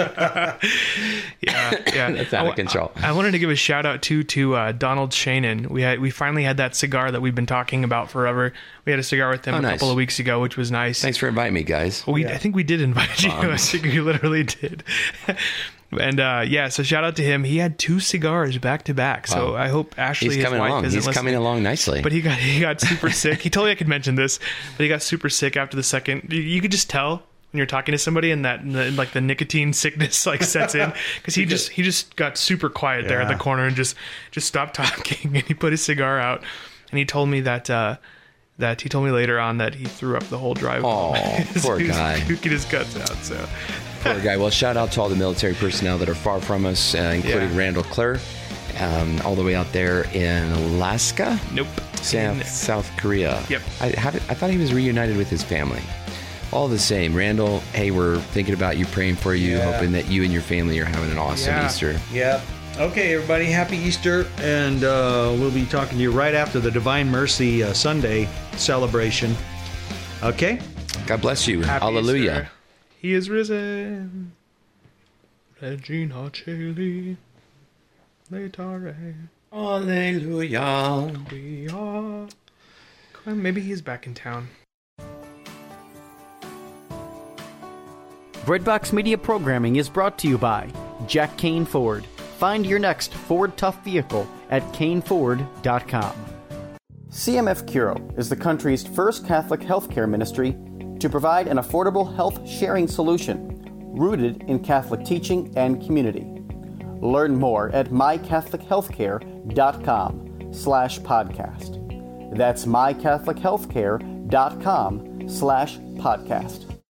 yeah. That's out of control. I wanted to give a shout out to Donald Shannon. We finally had that cigar that we've been talking about forever. We had a cigar with him a couple of weeks ago, which was nice. Thanks for inviting me, guys. I think we did invite you. I think we literally did. And so shout out to him. He had 2 cigars back to back. So Wow. I hope Ashley, He's his coming wife, along. isn't He's listening. coming along nicely. But he got super sick. He told me I could mention this, but he got super sick after the second. You could just tell when you're talking to somebody and that like the nicotine sickness like sets in, because he just got super quiet there in the corner and just stopped talking, and he put his cigar out, and he told me that he told me later on that he threw up the whole driveway. Oh, poor He was guy. puking his guts out. So Poor guy. Well, shout out to all the military personnel that are far from us, including Randall Klur, all the way out there in Alaska. nope. South Korea. Yep. I thought he was reunited with his family. All the same, Randall, hey, we're thinking about you, praying for you, hoping that you and your family are having an awesome Yeah. Easter. Yeah. Okay, everybody, happy Easter, and we'll be talking to you right after the Divine Mercy Sunday celebration. Okay? God bless you. Happy Hallelujah. Easter. He is risen. Regina Caeli. Laetare. Hallelujah. We are. Well, maybe he's back in town. Breadbox Media programming is brought to you by Jack Kane Ford, Find your next Ford Tough vehicle at caneford.com. CMF Curo is the country's first Catholic healthcare ministry to provide an affordable health sharing solution rooted in Catholic teaching and community. Learn more at mycatholichealthcare.com/podcast. That's mycatholichealthcare.com/podcast.